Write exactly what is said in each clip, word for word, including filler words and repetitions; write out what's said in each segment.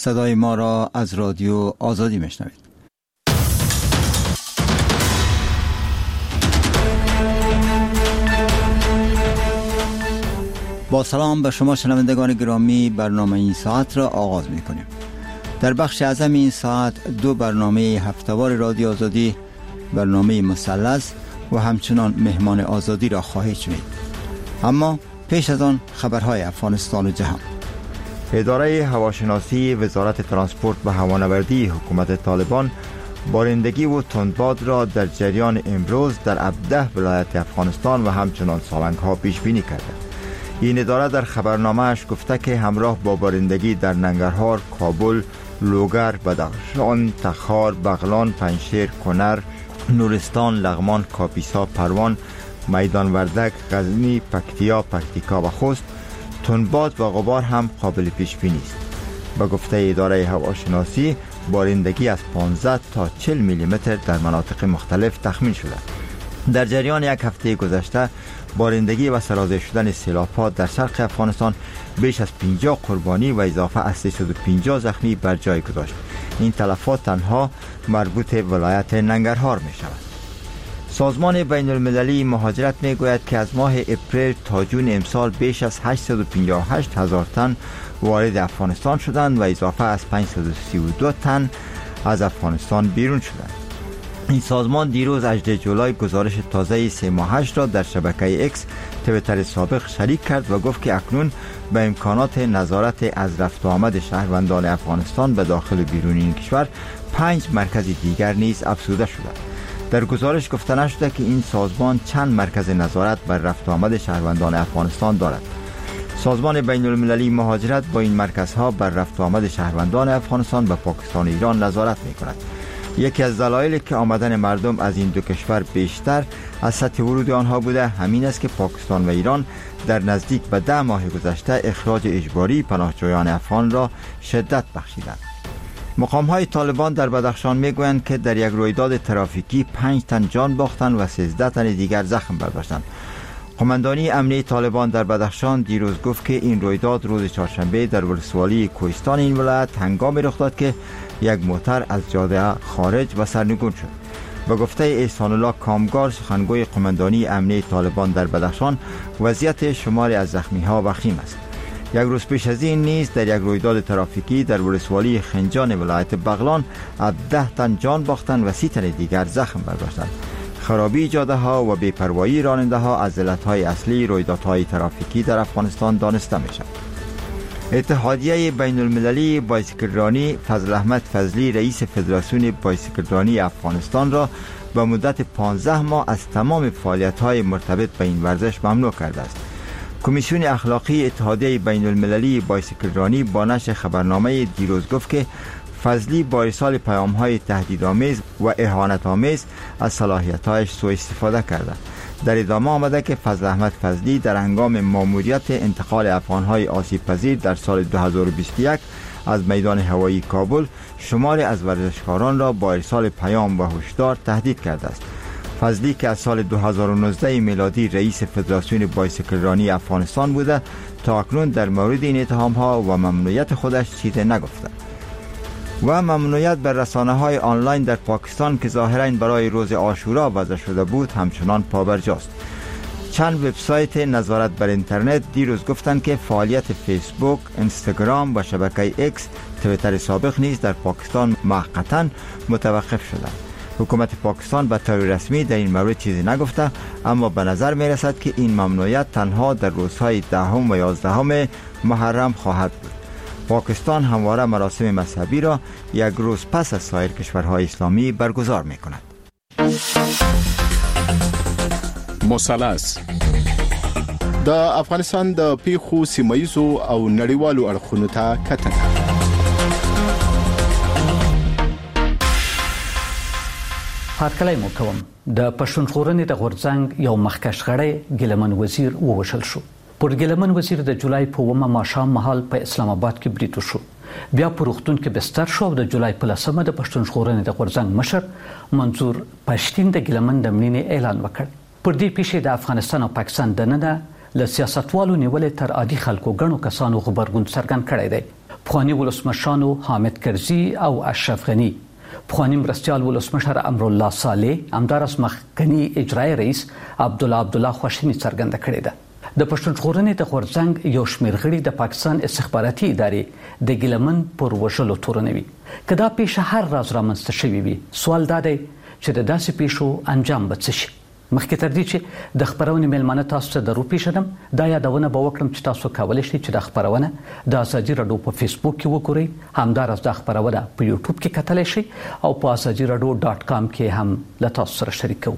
صدای ما را از رادیو آزادی میشنوید. با سلام به شما شنوندگان گرامی، برنامه این ساعت را آغاز می کنیم. در بخش اعظم این ساعت دو برنامه هفته‌وار رادیو آزادی، برنامه مثلث و همچنان مهمان آزادی را خواهید شنید. اما پیش از آن خبرهای افغانستان و جهان. اداره هواشناسی وزارت ترانسپورت و هوانوردی حکومت طالبان بارندگی و تندباد را در جریان امروز در هفده ولایت افغانستان و همچنان سالنگ ها پیش بینی کرده. این اداره در خبرنامه‌اش گفته که همراه با بارندگی در ننگرهار، کابل، لوگر، بدخشان، تخار، بغلان، پنجشیر، کنر، نورستان، لغمان، کاپیسا، پروان، میدان وردک، غزنی، پکتیا، پکتیکا و خوست تندباد و غبار هم قابل پیش بینی است. با گفته اداره هواشناسی بارندگی از پانزده تا چهل میلی متر در مناطق مختلف تخمین شده. در جریان یک هفته گذشته بارندگی و سرازیر شدن سیلاب‌ها در شرق افغانستان بیش از پنجاه قربانی و اضافه از سیصد و پنجاه زخمی بر جای گذاشت. این تلفات تنها مربوط ولایت ننگرهار می شود. سازمان بین المللی مهاجرت می گوید که از ماه اپریل تا جون امسال بیش از هشتصد و پنجاه و هشت هزار تن وارد افغانستان شدند و اضافه از پانصد و سی و دو تن از افغانستان بیرون شدند. این سازمان دیروز هجدهم جولای گزارش تازه سه ماهش را در شبکه اکس تویتر سابق شریک کرد و گفت که اکنون به امکانات نظارت از رفت و آمد شهروندان افغانستان به داخل و بیرون این کشور پنج مرکز دیگر نیز افزوده شده. در گزارش گفته نشده که این سازمان چند مرکز نظارت بر رفت و آمد شهروندان افغانستان دارد. سازمان بین المللی مهاجرت با این مرکزها بر رفت و آمد شهروندان افغانستان به پاکستان و ایران نظارت می کند. یکی از دلایلی که آمدن مردم از این دو کشور بیشتر از سطح ورود آنها بوده همین است که پاکستان و ایران در نزدیک به ده ماه گذشته اخراج اجباری پناهجویان افغان را شدت بخشیدند. مقام‌های طالبان در بدخشان میگویند که در یک رویداد ترافیکی پنج تن جان باختند و سیزده تن دیگر زخم برداشتند. قماندانی امنیه طالبان در بدخشان دیروز گفت که این رویداد روز چهارشنبه در ولسوالی کوهستان این ولایت هنگامی رخ داد که یک موتر از جاده خارج و سرنگون شد. با گفته احسان الله کامگار سخنگوی قماندانی امنیه طالبان در بدخشان، وضعیت شماری از زخمی‌ها وخیم است. یک روز پیش از این نیز در یک رویداد ترافیکی در ولسوالی خنجان ولایت بغلان هفده تن جان باختند و سی تن دیگر زخم برداشتند. خرابی جاده ها و بی‌پروایی راننده ها از علتهای اصلی رویدادهای ترافیکی در افغانستان دانسته می شود. اتحادیه بین المللی بایسکلرانی فضل احمد فضلی رئیس فدراسیون بایسکلرانی افغانستان را به مدت پانزده ماه از تمام فعالیت‌های مرتبط به این ورزش ممنوع کرده است. کمیسیون اخلاقی اتحادیه بین المللی بایسکلرانی با نشر خبرنامه دیروز گفت که فضلی با ارسال پیام‌های تهدیدآمیز و اهانت‌آمیز از صلاحیت‌هایش سوء استفاده کرده. در ادامه آمده که فضل احمد فضلی در هنگام ماموریت انتقال افغان‌های آسیب پذیر در سال دو هزار و بیست و یک از میدان هوایی کابل شماری از ورزشکاران را با ارسال پیام و هشدار تهدید کرده است. فضلی که از سال دو هزار و نوزده میلادی رئیس فدراسیون بایسکلرانی افغانستان بوده تا اکنون در مورد این اتهام‌ها و ممنوعیت خودش چیزی نگفته. و ممنوعیت بر رسانه‌های آنلاین در پاکستان که ظاهراً برای روز عاشورا وضع شده بود همچنان پابرجاست. چند وبسایت نظارت بر اینترنت دیروز گفتند که فعالیت فیسبوک، اینستاگرام و شبکه اکس تویتر سابق نیز در پاکستان موقتاً متوقف شده. حکومت پاکستان به طور رسمی در این مورد چیزی نگفته، اما به نظر می رسد که این ممنوعیت تنها در روزهای دهم و یازدهم محرم خواهد بود. پاکستان همواره مراسم مذهبی را یک روز پس از سایر کشورهای اسلامی برگزار می کند. مثلث د افغانستان د پیښو سیمایزو او نړیوالو اړخونو ته کتنه. هرکلی مو کوم د پښتونخورنې د غورځنګ یو مخکښ غړی ګیلمن وزیر ووژل شو. پر ګیلمن وزیر د جولای په اوومه ماښام مهال په اسلام آباد کې برید وشو. بیا په روغتون کې بستر شو او د جولای په لسمه د پښتونخورنې د غورځنګ مشر منظور پښتین د ګیلمن د مړینې اعلان وکړ. پر دې پیښې د افغانستان او پاکستان دننه له سیاستوالو نیولې تر عادي خلکو ګڼو کسانو غبرګون څرګند کړی دی. پخوانی ولسمشرانو حامد کرزي او اشرف غني، پخوانی مرستیال ولسمشر امرالله صالح، همدارس مخکنی اجرایی رئیس عبدالله عبدالله خواشیني څرګنده کړې ده. د پښتون ژغورنې د غورځنګ یو شمېر غړي د پاکستان استخباراتي ادارې د ګیلمن پر وژلو تورنوي. که دا پیښه هر راز رامنځته شوې وي، سوال دا دی چې د داسې پیښو انجام به څه شي. مخکې تر دې چې د خپرونې میلمانه تاسو ته در وپېژنم، دا یادونه به وکړم چې تاسو کولی شئ چې دا خپرونه د ازادي راډیو په فیسبوک کې وګورئ، همداراز دا خپرونه په یوټیوب کې کتلی شئ او په ازادي راډیو ډاټ کام کې هم له تاسو سره شریکوو.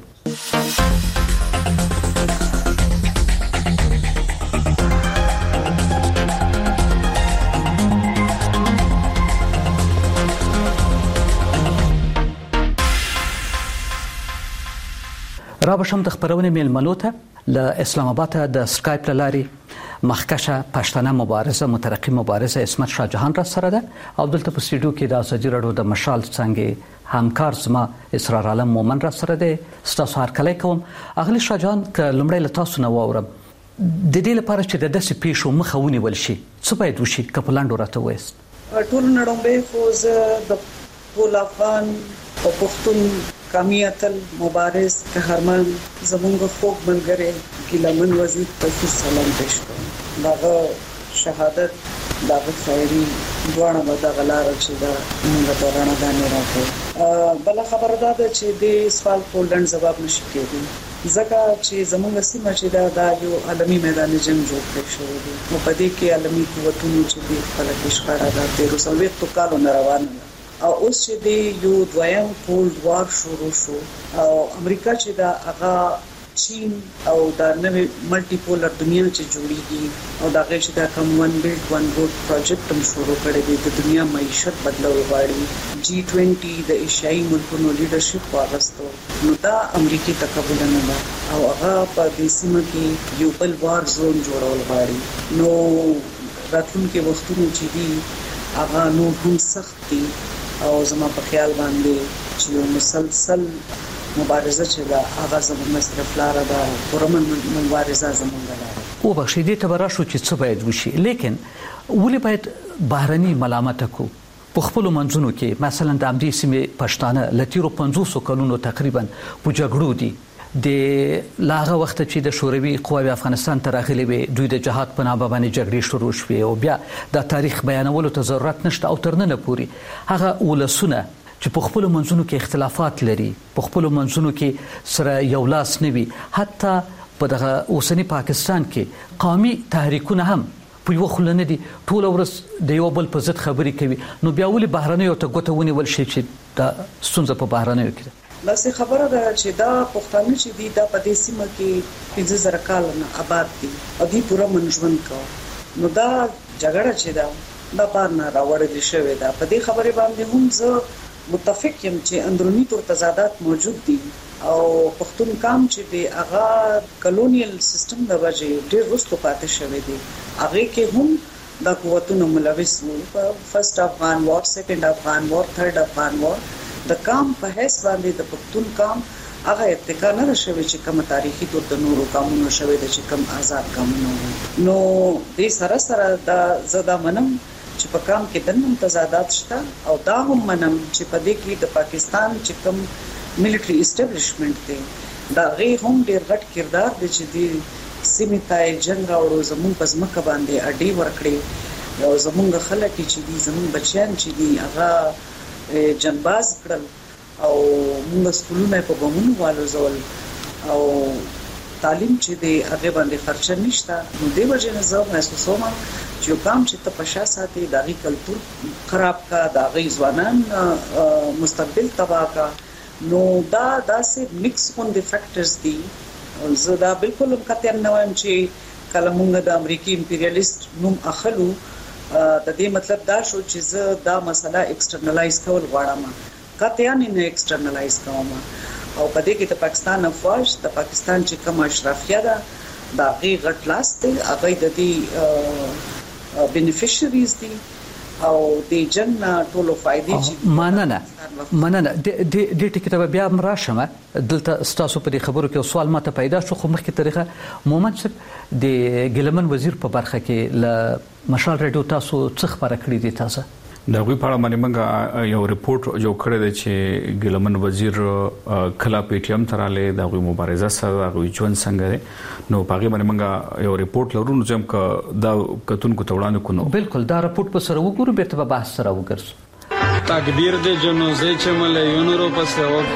را بشم د خبرونه میلمنو ته له اسلام آباد د سکایپ لاري مخکشه پښتنه مبارزه مترقی مبارزه عصمت شاه جهان را سره ده او دلته په سټوډیو کې د ازادي راډیو د مشال څنګه همکار زما اسرار عالم مومن را سره ده. ستاسو هر کله کوم اغلی شاه جهان ک لمړی له تاسو نه واورم د دې لپاره چې د داسې پیښو مخه ونیول شي څه باید وشي؟ که په لاندو راته وایست. ټول نړومبه فوز د ټول افغان او پښتون کامیاتل مبارز قهرمان زمونږ خوږ ملګری ګیلمن وزیر ته سلام پېښ کوم. دغه شهادت دغه خیري دوه به دغه لار چې دا موږ ته رڼاګانې راکړي. بل خبره ده چې د سوال په لړ جواب نشي کېدی ځکه چې زمونږ سیمه چې دا د یو عالمي میدان جنگ جوړ کړی شوی دی نو په دې کې عالمي قوتونو چې د خپل ښکارا د تیر سوویت کالو نه روانه او اوس چې د یو دویم کولډ وار شروع شو او امریکا چې دا هغه چین او دا نوې ملټي پولر دنیا چې جوړیږي او دا غیر چې دا کم ون بیلډ ون روډ پروجیکټ هم شروع کړی دی د دنیا معیشت بدلول غواړي. جی بیس د ایشیايي ملکونو لیډرشپ واغستو نو دا امریکای تقابل نه ده او هغه په دې سیمه کې یو بل وار زون جوړول غواړي. نو راتلونکي وختونو چې دي هغه نو هم سخت دي او زما په خیال باندې چې یو مسلسل مبارزه چې دا هغه زموږ مصرف لاره ده پرمن مبارزه زموږ لاره او بخښي دې ته براشو چې څه باید وشي، لیکن ولې باید بهرني ملامت کو په خپل منځونو کې؟ مثلا د امدی سیمې پښتانه لتیرو پنځوس کلونو تقریبا په جګړو دي د لاغه وخت چې د شوروي قواوی افغانستان ته راغلي وي، دوی د جهاد په نامه باندې جګړې شروع شوې او بیا د تاریخ بیانولو ته ضرورت نشته او تر نن پورې هغه ولسونه چې په خپل منځونو کې اختلافات لري، په خپل منځونو کې سره یو لاس نه وي، حتی په دغه اوسنی پاکستان کې قومي تحریکونه هم په یو خلنه دي، ټول ورځ د یو بل په ضد خبرې کوي. نو بیا ولې بهرنیو ته ګوته ونیول شي چې د ستونزه په بهرنیو کې ده؟ لاسه خبره ده چې دا پښتانه چې دي دا په دې سیمه کې پنځه زره کال نه آباد دي او دې پوره منځون کو. نو دا جګړه چې دا د بار نه راوړل شوې ده. په دې خبره باندې هم زه متفق یم چې اندرونی تور تضادات موجود دي او پښتون قام چې دی هغه کلونیل سیستم د وجې ډېر وروسته پاتې شوی دی. هغه کې هم د قوتونو ملوث وو. فرست افغان وار، سیکنډ افغان وار، تھرد افغان وار د قام په حیث باندې د پښتون قام هغه اتکا نه شوی چې کوم تاریخي تور د نورو قومونو شوی د چې کوم آزاد قومونو. نو د سره سره د زدا منم چې په قام کې دنه تضادات شته او دا هم منم چې په دې کې د پاکستان چې کوم ملټری اسټابلیشمنت دی دا غي هم ډېر غټ کردار دی چې د سیمې ته جنگ راوړو، زموږ په ځمکه باندې اډې ورکړي او زموږ خلک چې دي زموږ بچیان چې دي هغه جنباز کړل او موږ سکولونه په بمونو والو زول او تعلیم چې دی هغه باندې خرچه نشته. نو د وجه نه زه محسوسوم چې کوم چې ته پښا ساتي داغي کلچر خراب کا، داغي ځوانان مستقبل تباہ کا. نو دا داسې مکس اون د فیکټرز دي. زه دا بالکل کته نه وایم چې کله موږ د امریکای امپریالیست نوم اخلو د دې مطلب دا شو چې زه دا مسله ایکسټرنلایز کول غواړم. کته نه ایکسټرنلایز کوم او په دې کې د پاکستان افواج د پاکستان چې کوم اشرافیه ده دا غي غټ لاس دی، هغه د دې بینیفیشریز دي او د جنگ ټولو فائدې چې مننه مننه د د ټیکټه بیا مراشمه دلته ستاسو په خبرو کې سوال ماته پیدا شو خو مخکې طریقه مومن صاحب د ګلمن وزیر په برخه کې ل مشال رادیو تاسو څخ پر کړی دي تاسو دا غوي په اړه باندې موږ یو ریپورت جوړ کړی دی چې ګلمن وزیر کلا پی ټی ایم تراله دا غوي مبارزه سره غوي جون څنګه نو پاغي باندې موږ یو ریپورت لرو نو چې موږ دا کتونکو توړانه کو نو بالکل دا ریپورت په سره وګورو به ته بحث سره وګرځو تقدیر دې جنوزې چې مليونو روپے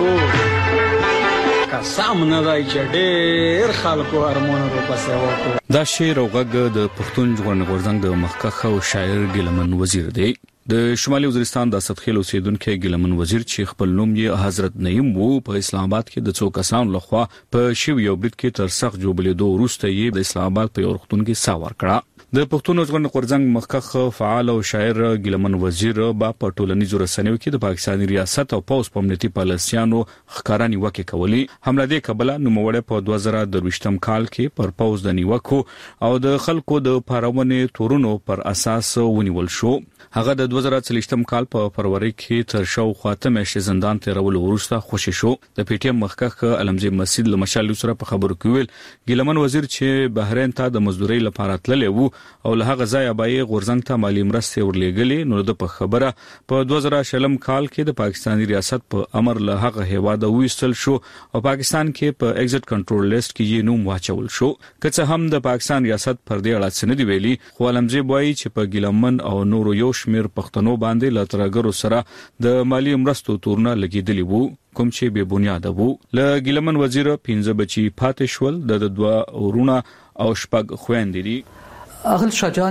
وکړو قسم نه راي چې ډېر خلکو هرمونو روپے وکړو دا شعر او غږ د پښتون ژغورنې غورځنګ د مخکښ او شاعر ګلمن وزیر دی د شمالي وزیرستان د سدخیل اوسیدونکو ګلمن وزیر چې خپل نوم یې حضرت نعیم وو په اسلام آباد کې د څو کسانو لخوا په شیو یو بریټ کې تر سخت جوړېدو وروسته یې د اسلام آباد په یو روغتون کې ساور کړه د پښتون ژغورنې غورځنګ مخکښ فعال او شاعر ګلمن وزیر با په ټولنیزو رسنیو کې د پاکستاني ریاست او پوز په امنیتي پالیسیانو ښکارا نیوکه کوي حمله د کبله نوموړی په دوه زره درویشتم کال کې پر پوز د نیوکو او د خلکو د پارونې تورونو پر اساس ونیول شو هغه د دوه زره څلوېښتم کال په فروری کې تر شاو خاتمه ش زندان تیرول وروسته خوشی شو د پی ټی ایم مخکښ علمزی مسجد لمشال سره په خبرو کې ویل ګلمن وزیر چې بحرین ته د مزدوري لپاره تللی وو او له هغه ځای به غورځنګ ته مالی مرستې ورلېګلې نو د په خبره په دوه زره شلم کال کې د پاکستاني ریاست په امر له هغه هیواد وېستل شو او پاکستان کې په ایگزټ کنټرول لیست کې یې نوم واچول شو که څه هم د پاکستان ریاست پر دې اړه څه نه دی ویلي خو علمزی وایي چې په ګلمن او نورو یو شمیر پښتنو باندې له ترګرو سره د مالی مرستو تورونه لګیدلی وو کوم چې به بنیاد وو له ګلمن وزیر پنځه بچي پاتې شول د دوه ورونه او شپږ خويندې دي اغل شاجان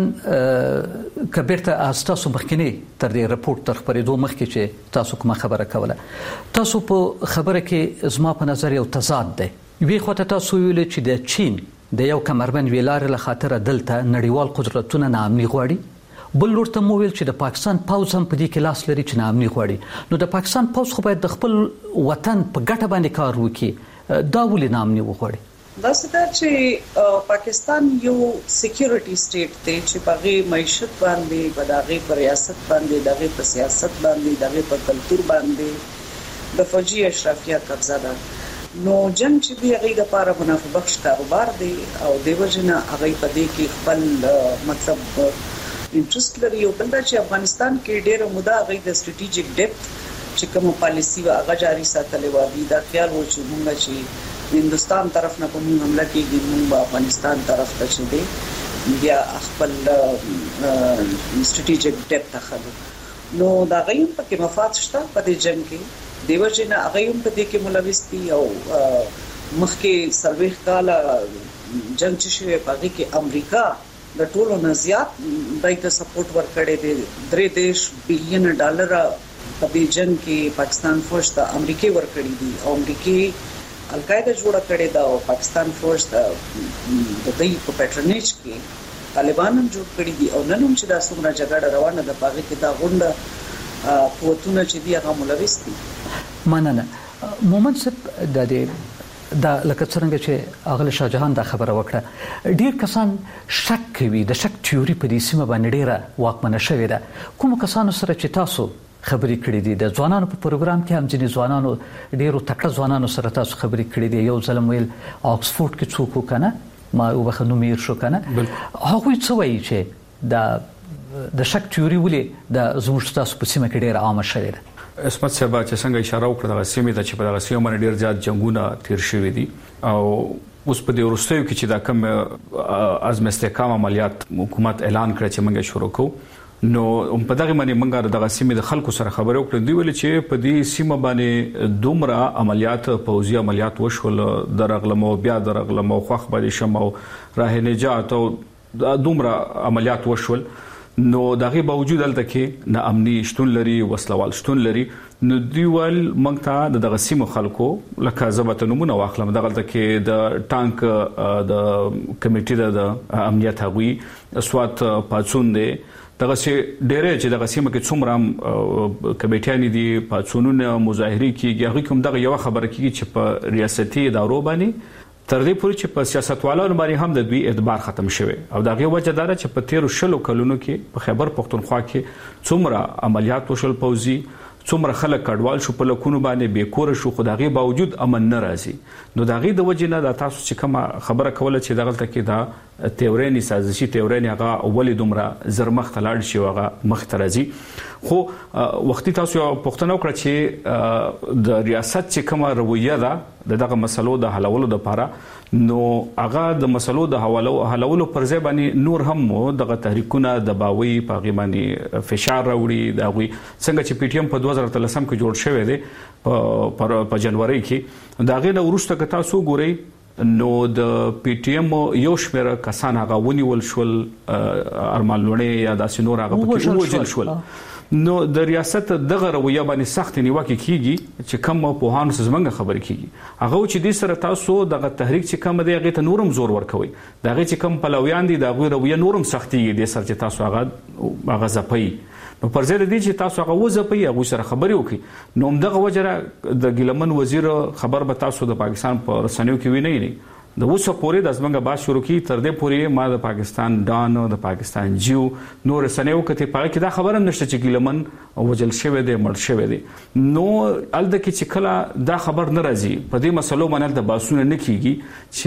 کبیرته تاسو مخکنی تر دې رپورت تر خبرېدو مخکې چې تاسو کومه خبره کوله تاسو په خبره کې زما په نظر یو تضاد دی وی خو تاسو ویل چې د چین د یو کمربند ویلار له خاطر دلته نړیوال قدرتونه نامني غواړي بل ورته مو ویل چې د پاکستان پوز هم په دې کې لاس لري چې نامني غواړي نو د پاکستان پوز خو باید د خپل وطن په ګټه باندې کار وکړي دا ولې نامني وغواړي دا څه چې پاکستان یو سکیورټي سټیټ دی چې په معیشت باندې په دغه پر ریاست باندې دغه په سیاست باندې دغه په کلچر باندې د فوجي اشرافیه قبضه ده نو جنگ چې دی هغه د لپاره منافع بخش کاروبار دی او دیو جنا هغه په دې کې خپل مطلب انټرست لري او بل چې افغانستان کې ډېر موده هغه د سټریټیجیک ډیپت چې کوم پالیسی هغه جاری ساتلې و دي دا خیال و چې موږ چې هندوستان طرف نه کوم حمله کیږي موږ افغانستان طرف ته چې دی بیا خپل سټریټیجیک ډیپت خلو نو دا غیم په کې مفاد شته په دې جنگ کې دیو جنا هغه هم په دې کې ملوث دي او مخکې سرویخ کاله جنگ چې شوی په کې امریکا د ټولو نه زیات دایته سپورټ ورکړي دي درې دیش بلین ډالر په دې جنگ کې پاکستان فوج ته امریکای ورکړي دي او امریکای القاعده جوړه کړې ده او پاکستان فوج ته د دې په پیټرنیج کې طالبان هم جوړ کړی دي او نن هم چې دا څومره جګړه روانه ده پاګه کې دا غونډه قوتونه چې دی هغه ملوث دي مننه مومن صاحب د دې دا لکه څنګه چې اغل شاهجهان دا خبره وکړه ډیر کسان شک کوي د شک تیوري په دې سیمه باندې ډیره واکمنه شوې ده کوم کسانو سره چې تاسو خبرې کړې دي د ځوانانو په پروګرام کې هم ځینې ځوانانو ډیرو تکړه ځوانانو سره تاسو خبرې کړې دي یو ځلم ویل آکسفورد کې څوک کنه ما وبخنو میر شو کنه هغه څه وایي چې د د شک تیوري ولې د زموږ تاسو په سیمه کې ډیره عامه شوې ده اسمت صاحب چې څنګه اشاره وکړه د سیمه ته چې په دغه سیمه باندې ډیر زیات جنگونه تیر شوي دي او اوس په دې ورستیو کې چې دا کوم عزم استحکام عملیات حکومت اعلان کړ چې موږ شروع کوو نو په دغه باندې موږ د غسیمې د خلکو سره خبرو کړې دی ول چې په دې سیمه باندې دومره عملیات پوځي عملیات وشول درغلمو بیا درغلمو خوخ باندې شمو راه نجات او دومره عملیات وشول نو دغه باوجود دلته کې نه امني شتون لري وسلوال شتون لري نو دیوال موږ ته د غسیمو خلکو لکه زبته نمونه واخلم دغه کې د ټانک د کمیټې د امنیت هغوی سوات پاتون دی دغه سي ډېرې چې دغه سیمه کې څومره کمیټیان دي پاتونونه مظاهري کیږي هغه کوم دغه یو خبره کیږي چې په ریاستي ادارو باندې تر دې پورې چې په سیاستوالانو باندې هم د دوی اعتبار ختم شوی او دا غي وجه دار چې په تیرو شلو کلونو کې په خیبر پختونخوا کې څومره عملیات وشل پوزي څومره خلک کډوال شو په لکونو باندې بیکور شو خدایي باوجود امن نه راځي نو دا غي د وجه نه دا تاسو چې کوم خبره کوله چې دغه کې دا تیورینی سازشي تیورینی هغه اولې دومره زرمخ تلاړ شي هغه مخ ترازي خو وختي تاسو پښتنو کړ چې د ریاست چې کومه رویه ده دغه مسلو د حلولو لپاره نو هغه د مسلو د حوالو حلولو پر ځای باندې نور هم دغه تحریکونه د باوی په غیماني فشار راوړي دا وي څنګه چې پی ټی ایم په دوه هزار اتلس کې جوړ شوی دی په جنوري کې دا غي د ورسته که تاسو ګورئ نو د پی ټی ایم یو شمېر کسان هغه ونیول شول ارمان لوڼې یا داسې نور هغه پکې وژل شول نو د ریاست دغه رویه باندې سخت نیوکه کیږي چې کوم په هانو زمنګ خبرې کیږي هغه چې د سره تاسو دغه تحریک چې کوم دی هغه ته نورم زور ورکوي دغه چې کوم پلویان دي دغه رویه نورم سختيږي د سر چې تاسو هغه هغه زپي نو پر ځای د چې تاسو هغه وځپي هغه سره خبرې وکړي نو دغه وجره د ګلمن وزیر خبر به تاسو د پاکستان په رسنیو کې وینئ نه د اوسه پورې د زمنګ باز شروع کی تر دې پورې ما د پاکستان ډان د پاکستان جیو نور سنیو کته پاره کې دا خبره نشته چې ګلمن وجل شوی دی مړ شوی دی نو الته کې چې کله دا خبر نه راځي په دې مسلو باندې د باسونه نه کیږي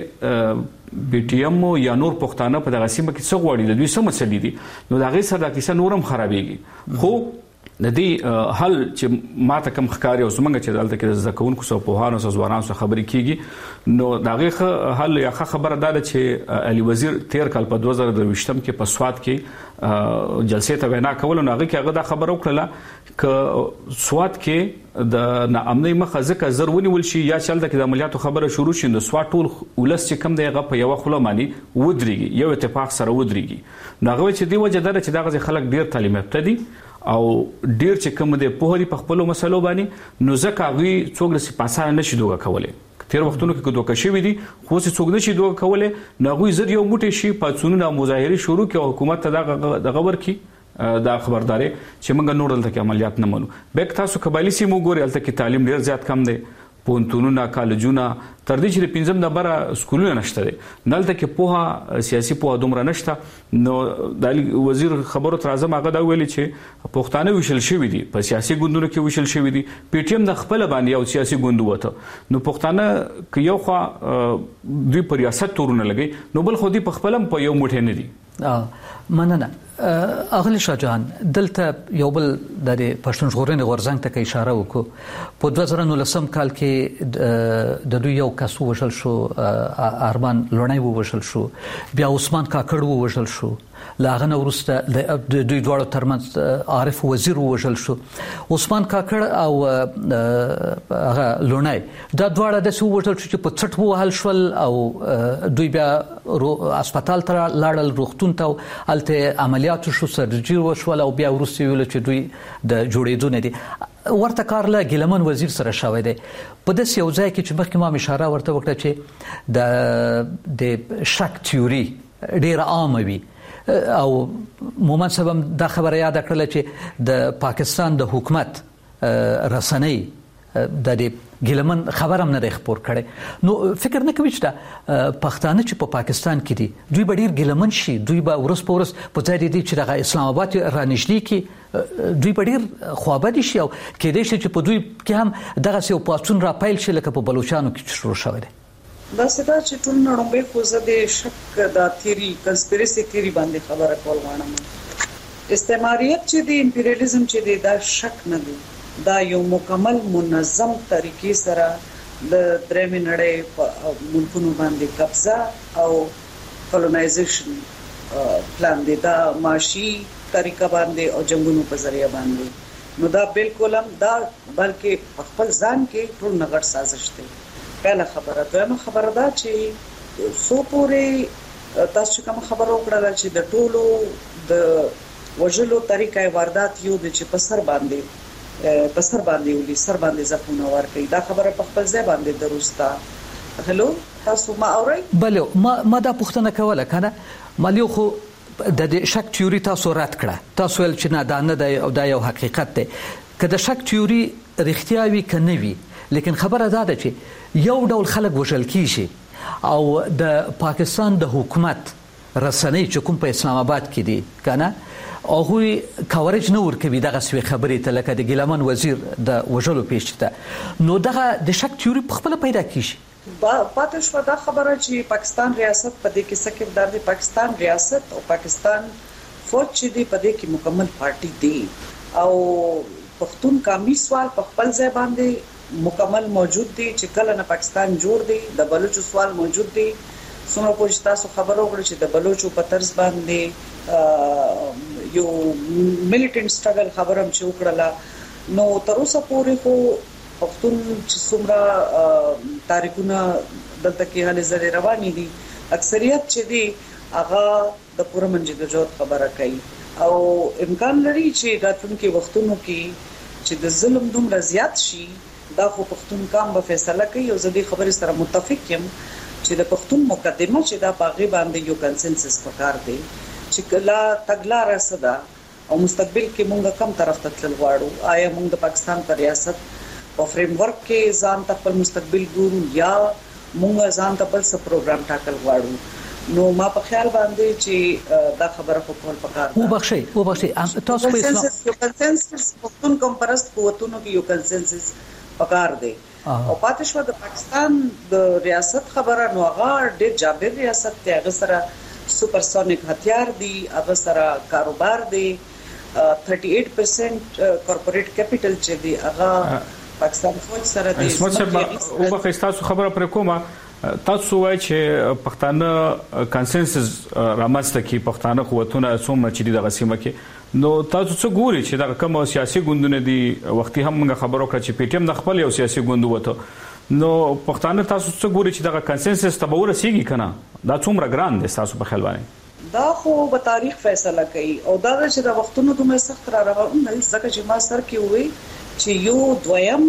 چې بی ټی ایم یا نور پښتانه په دغه سیمه کې څو غوړي د دوی سم مسلې دي نو دا غي سره د کیسه نورم خرابېږي خو د دې حل چې ماته کم ښکاری او زمونږ چې دلته کې زکونکو سو په هانو سو ځوانانو سره خبرې کیږي نو داغه حل یا خبره ده چې علي وزیر تیر کال په دوه هزار دوه م کې په سواد کې جلسې ته وینا کول نو هغه کې هغه دا خبره وکړه ک سواد کې د ناامنۍ مخه ځکه زرونی ول شي یا چل د عملیاتو خبره شروع شي نو سواد ټول ولس چې کم دی هغه په یو خله مانی ودرېږي یو اتفاق سره ودرېږي نو هغه چې دی وجه ده چې دغه خلک ډیر تعلیم یافته دي او ډیر چې کوم د پوهري په خپل مسلو باندې نو ځکه غوي څوک د سپاسانه نشي دوه کولای تیر وختونو کې دوه کشي وي دي خو څوک نشي دوه کولای نو غوي زر یو موټی شي پاتونو مظاهره شروع کې حکومت ته دغه ورکی دا خبرداري چې موږ نور دلته عملیات نه منو بیک تاسو قبایلی سیمو ګوري الته کې تعلیم ډیر زیات کم دی پونتونونه کالجونه تر دې چې پنځم نمبر سکولونه نشته دي نلته کې پوها سیاسي پوها دومره نشته نو د وزیر خبرو تر اعظم هغه دا ویلي چې پښتانه وشل شوی دي په سیاسي ګوندونو کې وشل شوی دي پی ټی ایم د خپل باندې یو سیاسي ګوند وته نو پښتانه کې یو خو دوی پر ریاست تورونه لګي نو بل خو دوی په خپلم په یو موټی نه دي مننه اغلی شاه جان دلته یو بل د پښتون ژغورنې غورځنګ ته اشاره وکړو په دوه زره نولسم کال کې د دوی یو کس وژل شو ارمان لوڼی وژل شو بیا عثمان کاکړ وژل شو لاغه نو ورسته د دوی دوړو ترمنځ عارف وزیر وژل شو عثمان کاکړ او هغه لوڼی دا دواړه د سو وژل شو چې په څټ وهل شول او دوی بیا هسپتال ته لاړل روغتون ته الته عملیات شو سرجری وشول او بیا ورسته ویل چې دوی د جوړېدو نه دي ورته کار له ګلمن وزیر سره شوی دی په داس یو ځای کې چې مخکې ما اشاره ورته وکړه چې د د شک تیوري ډیر عام وي او مومن سبم دا خبره یاد کړل چې د پاکستان د حکومت رسنۍ د دې ګلمن خبرم نه خبر کړي نو فکر نه کوي چې دا پښتانه چې په پاکستان کې دي دوی به ډیر ګلمن شي دوی به ورس په ورس په ځای دي چې د اسلام آباد رانشلي کې دوی په ډیر خوابدي شي او کې دې چې په دوی کې هم دغه یو پاتون را پایل شي لکه په بلوچستان کې شروع شوی دی دا څه چې ټول نړۍ خو زه د شک د تیری کنسپیرسي تیری باندې خبره کول غواړم استعماریت چې د امپریالیزم چې دی دا شک نه دی دا یو مکمل منظم طریقې سره د درېمې نړۍ په ملکونو باندې قبضه او کولونایزیشن پلان دی دا ماشي طریقه باندې او جنگونو په ذریعہ باندې نو دا بالکل هم دا بلکې خپل ځان کې ټول نغړ سازش دی پهلا خبره دویمه خبره دا چې سو پورې تاسو کوم خبرو کړل چې د ټولو د وجلو طریقې واردات یو د چې په سر باندې په سر باندې ولي سر باندې ځپونه ورکړي دا خبره په خپل ځای باندې دروسته هلو تاسو ما اورئ بله ما ما دا پوښتنه کوله کنه مالیو خو د شک تیوري تاسو رات کړه تاسو ول چې نه دا نه دی او دا یو حقیقت دی که د شک تیوري رښتیا وي کنه وي لیکن خبره دا ده چې یو ډول خلک وژل کیږي او د پاکستان د حکومت رسنۍ چې کوم په اسلام آباد کې دي کنه او هغوی کاورج نه ورکوي دغه سوي خبرې ته لکه د ګیلمن وزیر د وژلو پیښې ته نو دغه د شک تیوري په خپل پیدا کیږي پاتې شو دا خبره چې پاکستان ریاست په دې کې سکه د پاکستان ریاست او پاکستان فوج چې دی په دې کې مکمل پارټي دی او پښتون قومي سوال په خپل ځای باندې مکمل موجود دی چې کله نه پاکستان جوړ دی د بلوچ سوال موجود دی څومره پوه تاسو خبرو کړی چې د بلوچو په طرز باندې یو میلیټنټ سټرګل خبرم چې وکړه نو تر اوسه پورې خو پښتون چې څومره تاریخونه دلته کې هلي زری روانې دي اکثریت چې دی هغه د پوره منځګړو خبره کوي او امکان لري چې راتلونکي وختونو کې چې د ظلم دومره زیات شي دا خو پښتون قوم به فیصله کوي او زه دې خبرې سره متفق یم چې د پښتون مقدمه چې دا باغی باندې یو کنسنسس پکار دی چې کله تګلا رسدا او مستقبل کې مونږ کم طرف ته تل غواړو آیا مونږ د پاکستان پر ریاست او فریم ورک کې ځان ته خپل مستقبل ګورو یا مونږ ځان ته بل څه پروګرام ټاکل غواړو نو ما په خیال باندې چې دا خبره په کول پکار ده وبخښي وبخښي تاسو په اسلام یو کنسنسس پښتون کوم پرست قوتونو کې یو کنسنسس پکار دی او پاتې شو د پاکستان د ریاست خبره نو هغه ډېر جابر ریاست دی هغه سره سپرسونیک هتیار دی هغه سره کاروبار دی thirty-eight percent کارپوریټ کیپټل چې دی هغه پاکستان فوج سره دی اسمت صاحب او به تاسو خبره پر کومه تاسو وایي چې پښتانه کنسنسس رامسته کې پښتانه قوتونه څومره چې د غسیمه کې نو تاسو څه ګوري چې دا کوم سیاسي ګوندونه دي وختي هم موږ خبرو کړ چې پی ټی ایم د خپل یو سیاسي ګوند وته نو پښتانه تاسو څه ګوري چې دا کنسنسس ته به ورسیږي کنه دا څومره ګران دي تاسو په خیال باندې دا خو به تاریخ فیصله کوي او دا چې د وختونو دومره سخت را روان نه ځکه چې ما سر کې وې چې یو دویم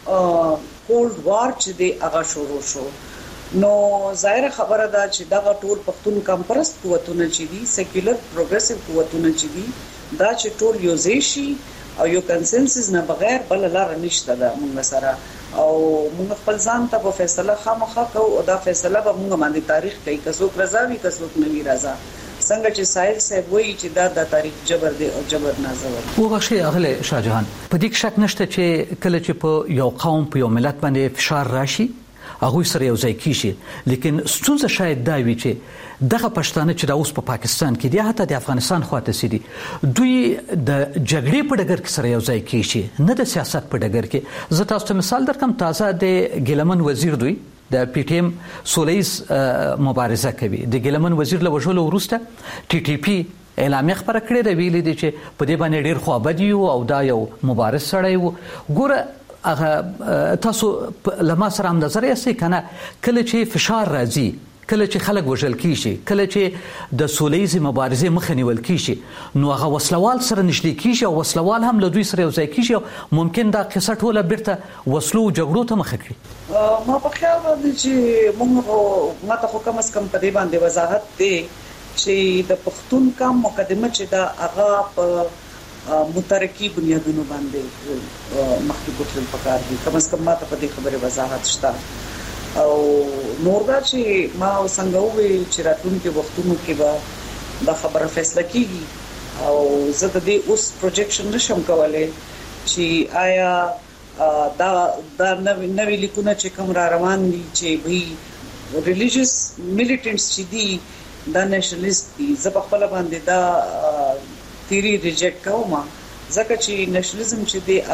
کولډ وار چې دی هغه شروع شو نو ظاهر خبره ده چې دا ټول پښتون کمپرست قوتونه چې دي سیکولر پروګریسیو قوتونه چې دي دا چې ټول یو ځای او یو کنسنسس نه بغیر بل لار نشته ده موږ سره او موږ خپل ځان ته په فیصله خامخا کوو او دا فیصله به موږ باندې تاریخ کوي که څوک رضاوي که څوک نه وي رضا څنګه چې سایل صاحب وایي چې دا د تاریخ جبر دی او جبر نازور وبخښي اغله شاهجهان په دې شک نشته چې کله چې په یو قوم په یو ملت باندې فشار راشي هغه سره یو ځای کیږي لیکن ستونزه شاید دا وي چې دغه پښتانه چې د اوس په پاکستان کې دي حتی د افغانستان خواته سي دي دوی د جګړې په ډګر کې سره یو ځای کیږي نه د سیاست په ډګر کې زه تاسو ته مثال درکم تازه د ګیلمن وزیر دوی د پی ټی ایم سولیز مبارزه کوي د ګیلمن وزیر له وژلو وروسته ټي ټي پی اعلامیه خبره کړې ده ویلي دي چې په دې باندې ډېر خوابدي او دا یو مبارز سړی و ګوره هغه تاسو لمه سره هم نظر یې کنه کله چې فشار راځي کله چې خلک وژل کیږي کله چې د سولیزي مبارزې مخه نیول کیږي نو هغه وسلوال سره نشلی کیږي او وسلوال هم له دوی سره یو ځای کیږي او ممکن دا قصه ټوله بیرته وسلو جګړو ته مخه کړي ما په خیال باندې چې موږ ماته خو کم از کم په دې باندې وضاحت دی چې د پښتون قوم مقدمه چې دا هغه په مترقی بنیادونو باندې مخکې کوتل پکار دي کم از کم ماته په دې خبره وضاحت شته او نور دا چې ما څنګه وې چې راتلونکي وختونو کې به دا خبره فیصله کیږي او زه د دې اوس پروجیکشن نشم کولای چې آیا دا دا نوې لیکونه چې کوم را روان دي چې به ریلیجیس میلیټنټس چې دي دا نېشنلیست دي زه په خپل باندې دا تیری ریجیکټ کوم ځکه چې نېشنلیزم چې دی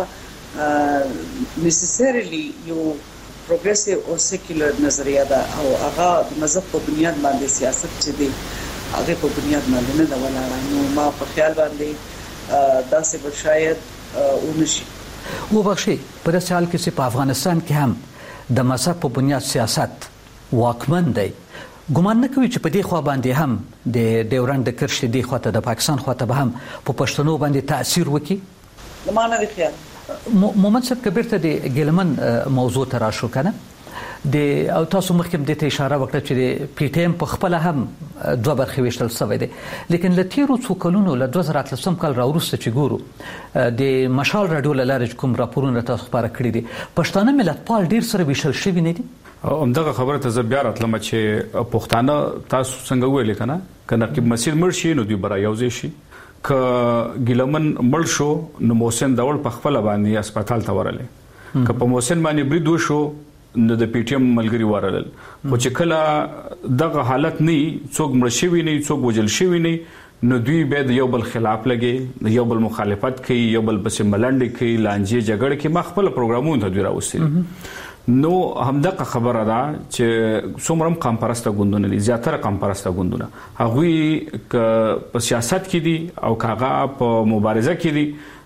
هغه نیسیسریلی یو پروګریسیو او سیکولر نظریه ده او هغه د مذهب په بنیاد باندې سیاست چې دی هغه په بنیاد باندې نه دا ولاړ نو ما په خیال باندې دا څه به شاید ونشي وبخښي په داسې حال کې چې په افغانستان کې هم د مذهب په بنیاد سیاست واکمن دی ګمان نه کوي چې په دې خوا باندې هم د ډیورنډ د کرښې دی خواته د پاکستان خواته به هم په پښتنو باندې تاثیر وکړي د مانه خیال مومن صاحب کبیر ته د ګیلمن موضوع ته راشو کنه د او تاسو مخکې د ته اشاره وکړه چې د پی ټی ایم په خپل هم دوه برخې وشتل شوی دی لیکن ل تیرو څو کلونو ل دوه زره اتلسم کال راورسته چې ګورو د مشال رادیو لاره کوم راپورونه تاسو خبره کړی دي پښتانه ملت پال ډیر سره وشل شوی نه دي همدغه خبره ته زه بیا راتلم چې پښتانه تاسو څنګه ویل کنه کنه کې مسیر مرشي نو دوی برا یوځي شي ک ګلمن مړ شو نو محسن داول په خپل باندې هسپتال ته ورلې ک په محسن باندې برید وشو نو د پی ټی ایم ملګری ورلل خو چې کله دغه حالت نه څوک مړ شوی نه څوک وجل شوی نه نو دوی به د یو بل خلاف لګي یو بل مخالفت کوي یو بل پسې ملنډي کوي لانجې جګړه کوي مخ خپل پروګرامونه ته دوی راوستي نو همدغه خبره ده چې څومره قام پرسته ګوندونه دي زیاتره قام پرسته ګوندونه هغه په سیاست کې دي او کاغه په مبارزه کې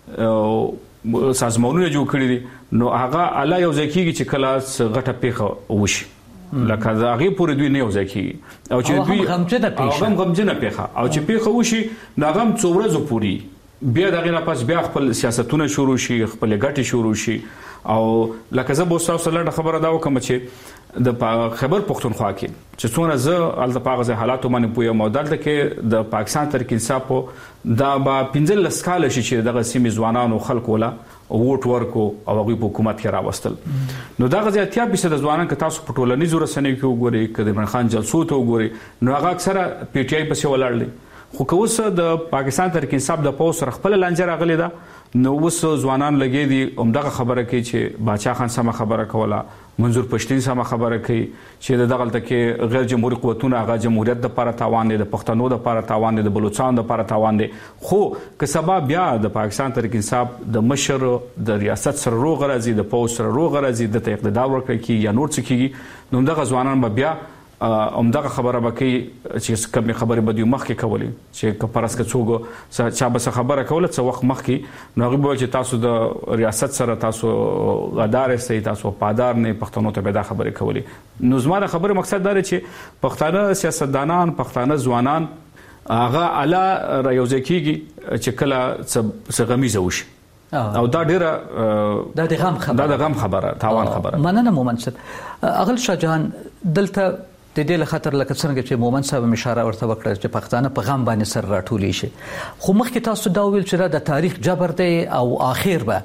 دي سازمانونه جوړ کړی دي نو هغه اعلی یو ځکیږي چې کله غټه پیخه وشي لکه دا غي پورې دوی نه یو ځکیږي او چې دوی غمجنه پیخه هم غمجنه پیخه او چې پیخه وشي ناغم څوړه پوری بیا دغه نه پس بیا خپل سیاستونه شروع شي خپل ګټي شروع شي او لکه زه بوستاو سره خبره دا وکم چې د خبر پښتونخوا کې چې څونه زه ال د پاغه حالاتو باندې پوهه مودل ده کې د پاکستان تر کې انصاف دا با پنځل لسکاله شي چې دغه سیمې ځوانانو خلکو ولا ووټ ورکو او هغه په حکومت کې راوستل نو دا غزه اتیا به د ځوانان که تاسو په ټولنیزو رسنیو کې وګورئ کله عمران خان جلسو ته وګورئ نو هغه اکثره پی ټی آی پسې ولاړل خو کوسه د پاکستان تر کې انصاف د پوس خپل لانجه راغلی ده نو وس ځوانان لګي دي همدغه خبره کوي چې باچا خان سم خبره کوله منظور پښتين سم خبره کوي چې دغه تلته غیر جمهوریت قوتونه هغه جمهوریت د لپاره تاوان دي د پښتنو د لپاره تاوان دي د بلوچستان د لپاره تاوان دي خو که سبا بیا د پاکستان تر کې انصاف د مشر د ریاست سره روغ راځي د پوس سره روغ راځي د اقتدار ورکړي یا نور څه کیږي نو دغه ځوانان به بیا همدغه خبره بکی چې کوم خبره به د مخ کې کولې چې کپرس کې څوګو چا به خبره کوله څو وخت مخ کې نو غوښبه چې تاسو د ریاست سره تاسو غدار سي تاسو پادار نه پښتنو ته به دا خبره کولې نو زما د خبره مقصد دا چې پښتانه سیاستدانان پښتانه ځوانان هغه اعلی رايوځکیږي چې کله څه غمیزه وشي او دا ډیره دا د غم خبره دا د غم خبره تاوان خبره مننه مومن صاحب اغل شاه جهان دلته د دې له خاطر لکه څنګه چې مومن صاحب اشاره ورته وکړه چې پښتانه په غم باندې سر راټولې شي خو مخکې تاسو دا ویل چې د تاریخ جبر دی او اخر به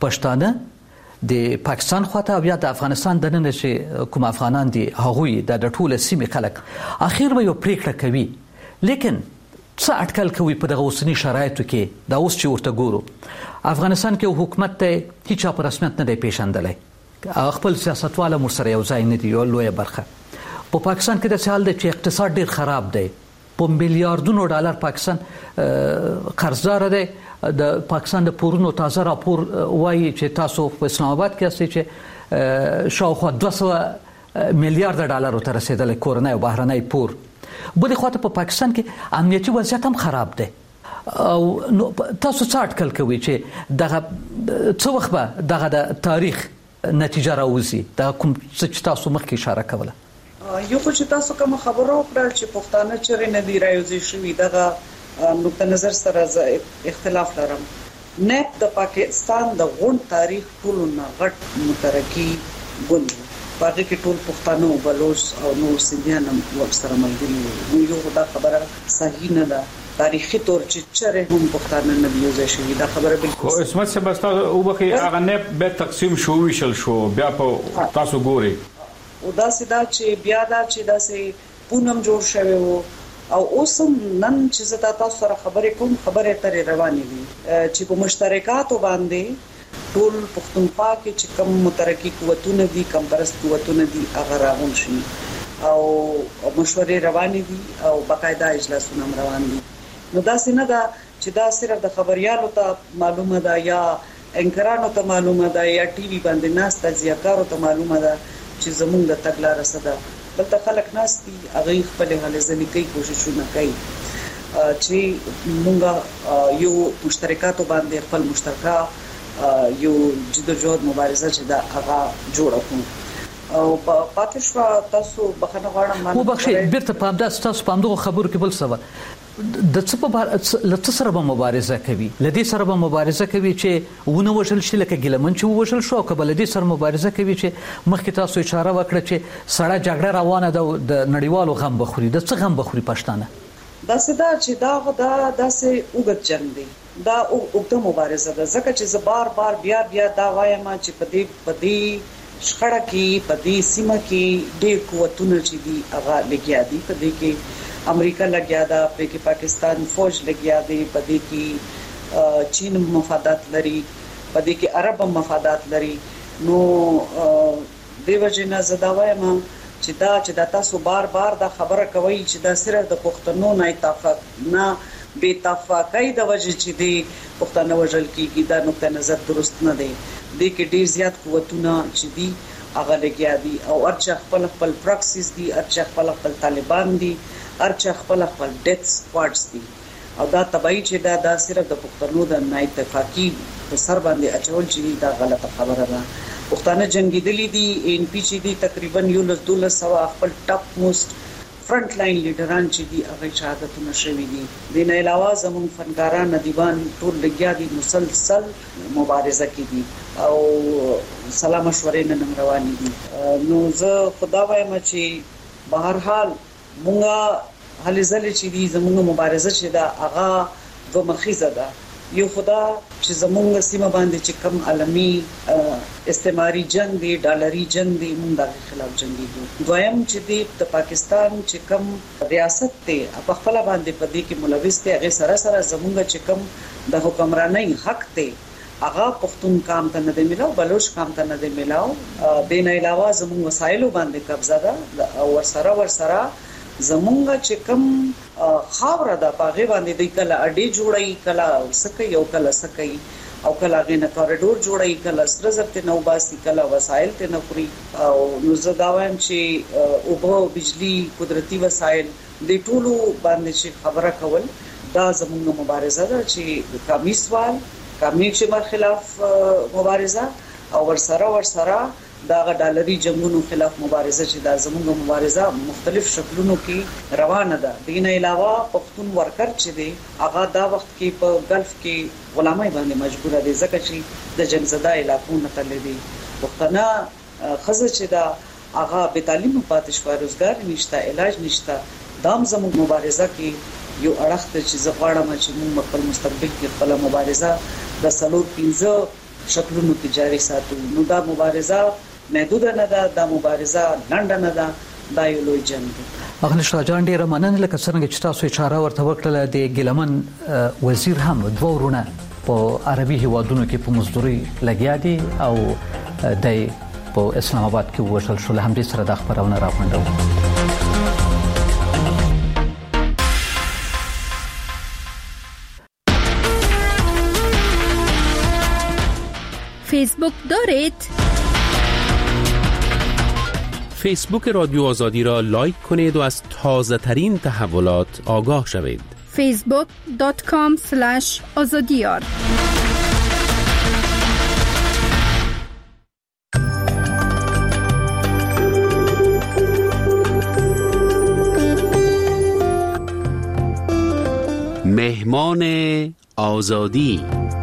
پښتانه د پاکستان خواته بیا د افغانستان د نن چې کوم افغانان دي هغوی د ټوله سیمې خلک اخر به یو پریکړه کوي لیکن څه اټکل کوي په دغه اوسنی شرایطو کې دا اوس چې ورته ګورو افغانستان کې حکومت ته هیڅ په رسمیت نه دی پیژندلی خپل سیاستواله مرسره یو ځای نه دی یو لویه برخه په پاکستان کې د حال دی چې اقتصاد ډیر خراب دی په میلیارډونو ډالر پاکستان قرضدار دی د پاکستان د پورونو تازه راپور وایي چې تاسو په اسلام آباد کې اسئ چې شاوخوا دوه سوه میلیارډ ډالر ته رسیدلی کورنۍ او بهرنۍ پور بلې خواته په پاکستان کې امنیتي وضعیت هم خراب دی او تاسو څه اټکل کوئ چې دغه څه وخت به دغه د تاریخ نتیجه راوځي دا کوم څه چې تاسو مخکې اشاره کوله یو خو چې تاسو کوم خبرو وکړه چې پښتانه چیرې نه دی راوځي شوی دغه نقطه نظر سره اختلاف لرم نه د پاکستان د غون تاریخ ټول نه غټ مترقي ګوند باقي کې ټول پښتانه او بلوچ او نور سیندیان هم ورسره ملګري یو دا خبره صحیح نه ده تاریخي تور چې چیرې هم پښتانه نه دی راوځي شوی دا خبره بالکل خو اسمت سبستا او بخي هغه نه به تقسیم شو ویشل شو بیا په تاسو ګوري او دا سدا چې بیا دا چې دا سه پونم جوړ شوی وو او اوس نن چې زه تاسو سره خبرې کوم خبرې ترې روانې دي چې په مشترکاتو باندې ټول پښتونخوا کې چې کوم مترقي قوتونه دي کم پرست قوتونه دي هغه راغون شي او مشورې روانې دي او باقاعده اجلاسونه روان دي نو دا څنګه دا چې دا صرف د خبريالو ته معلومه ده یا انکرانو ته معلومه ده یا ټي وي باندې ناس تجزیه‌کارو ته معلومه ده چې زمونږ د تګلارې سره بلته خلک ناس دي هغه خپل هلې ځنې کوي کوششونه کوي چې مونږ یو مشترکاتو باندې خپل مشترکه یو جدوجہد مبارزه چې دا هغه جوړه کوو او پاتې شو تاسو بخنه غواړم مو بخښي بیرته پام دا تاسو پام دغه خبرو کې بل څه د څه په لته سره به مبارزه کوي لدې سره به مبارزه کوي چې ونه وشل شي لکه ګلمن چې وشل شو او کبل دې سره مبارزه کوي چې مخکې تاسو اشاره وکړه چې سړی جګړه روانه ده د نړیوالو غم بخوري د څه غم بخوري پښتانه دا سدا چې دا دا داسې وګت جنگ دی دا اوږده مبارزه ده ځکه چې زه بار بار بیا بیا دا وایم چې په دې په دې شخړه کې په دې سیمه کې ډېر قوتونه چې دي هغه لګیا دي. په دې کې امریکا لګیا ده، په کې پاکستان فوج لګیا دی، په دې کې چین مفادات لري، په دې کې عرب مفادات لري. نو دیو جنا زداوایم چې دا چې دا تاسو بار بار دا خبره کوي چې دا صرف د پښتنو نه اتفاق نه بے اتفاقۍ د وجه چې دی پښتنو وجل کیږي، دا نقطه نظر درست نه دی. د کې ډیر زیات قوتونه چې دي هغه لګیا دي او ارچ خپل خپل پراکسیس دي، ارچ خپل خپل طالبان دي، ارچ خپل خپل ډیث سکواډز دي. او دا تبعی چې دا دا صرف د پښتنو د نه اتفاقی په سر باندې اچول چې دا غلطه خبره ده. پښتانه جنگیدلی دي، ان پی چې دي تقریبا یو لس دولس سو خپل ټاپ موست فرنٹ لاین لیډران چې دي هغه شهادتونه شوي دي. د نه علاوه زموږ فنکاران ادیبان ټول لګیا دي، مسلسل مبارزه کوي او سلام مشورې نن روانې دي. نو زه خدا وایم چې بهر حال مونږه هلې ځلې چې دي زموږ مبارزه چې دا هغه دوه مخیزه ده. یو خدا چې زموږ سیمه باندې چې کم عالمي استعماري جنگ دی، ډالري جنگ دی، موږ د خلاف جنگیږو. دویم چې دی د پاکستان چې کم ریاست ته په خپل باندې په دې کې ملوث دی، هغه سره سره زموږ چې کم د حکمرانۍ حق ته هغه پښتون کام ته نه دی ملاو، بلوچ کام ته نه دی ملاو. د نه علاوه زموږ وسایلو باندې قبضه ده او ورسره ورسره زمونږ چې کم خاور ده پاغه باندې د کله اډې جوړي، کله سکه یو کله سکه او کله غینه کوریډور جوړي، کله سرزرت نو باسي، کله وسایل ته نفري. او نو زداویم چې اوبه، بجلی، قدرتي وسایل د ټولو باندې چې خبره کول دا زمونږ مبارزه ده چې کمی سوال کمی چې مر خلاف مبارزه او ورسره ورسره دا ډالري جنگونو خلاف مبارزه چې دا زموږ مبارزه مختلف شکلونو کې روانه ده. دین علاوه پښتون ورکر چې دی هغه دا وخت کې په ګلف کې غلامۍ باندې مجبور دي ځکه چې د جنگ زده علاقو نه تللی دي. پښتنه خزه چې دا هغه به تعلیم پاتې شو، روزګار نشته، علاج نشته. دام زموږ مبارزه کې یو اړخ ته چې زغواړم چې موږ خپل مستقبل کې خپل مبارزه د سلور پنځه شکلونو کې جاری ساتو. نو دا مبارزه محدود نه ده، دا مبارزه لنډه نه ده، دا یو لوی جنگ دی. اغلی شاه جان ډیره مننه لکه څنګه چې تاسو اشاره ورته وکړه د ګیلمن وزیر هم دوه ورونه په عربي هیوادونو کې په مزدوري لګیا دي او د په اسلام آباد کې وشل شو. له همدې سره د خبرونه راپندو. فیسبوک دارید؟ فیسبوک رادیو آزادی را لایک کنید و از تازه ترین تحولات آگاه شوید. فیسبوک دات کام اسلش آزادیار. مهمان آزادی.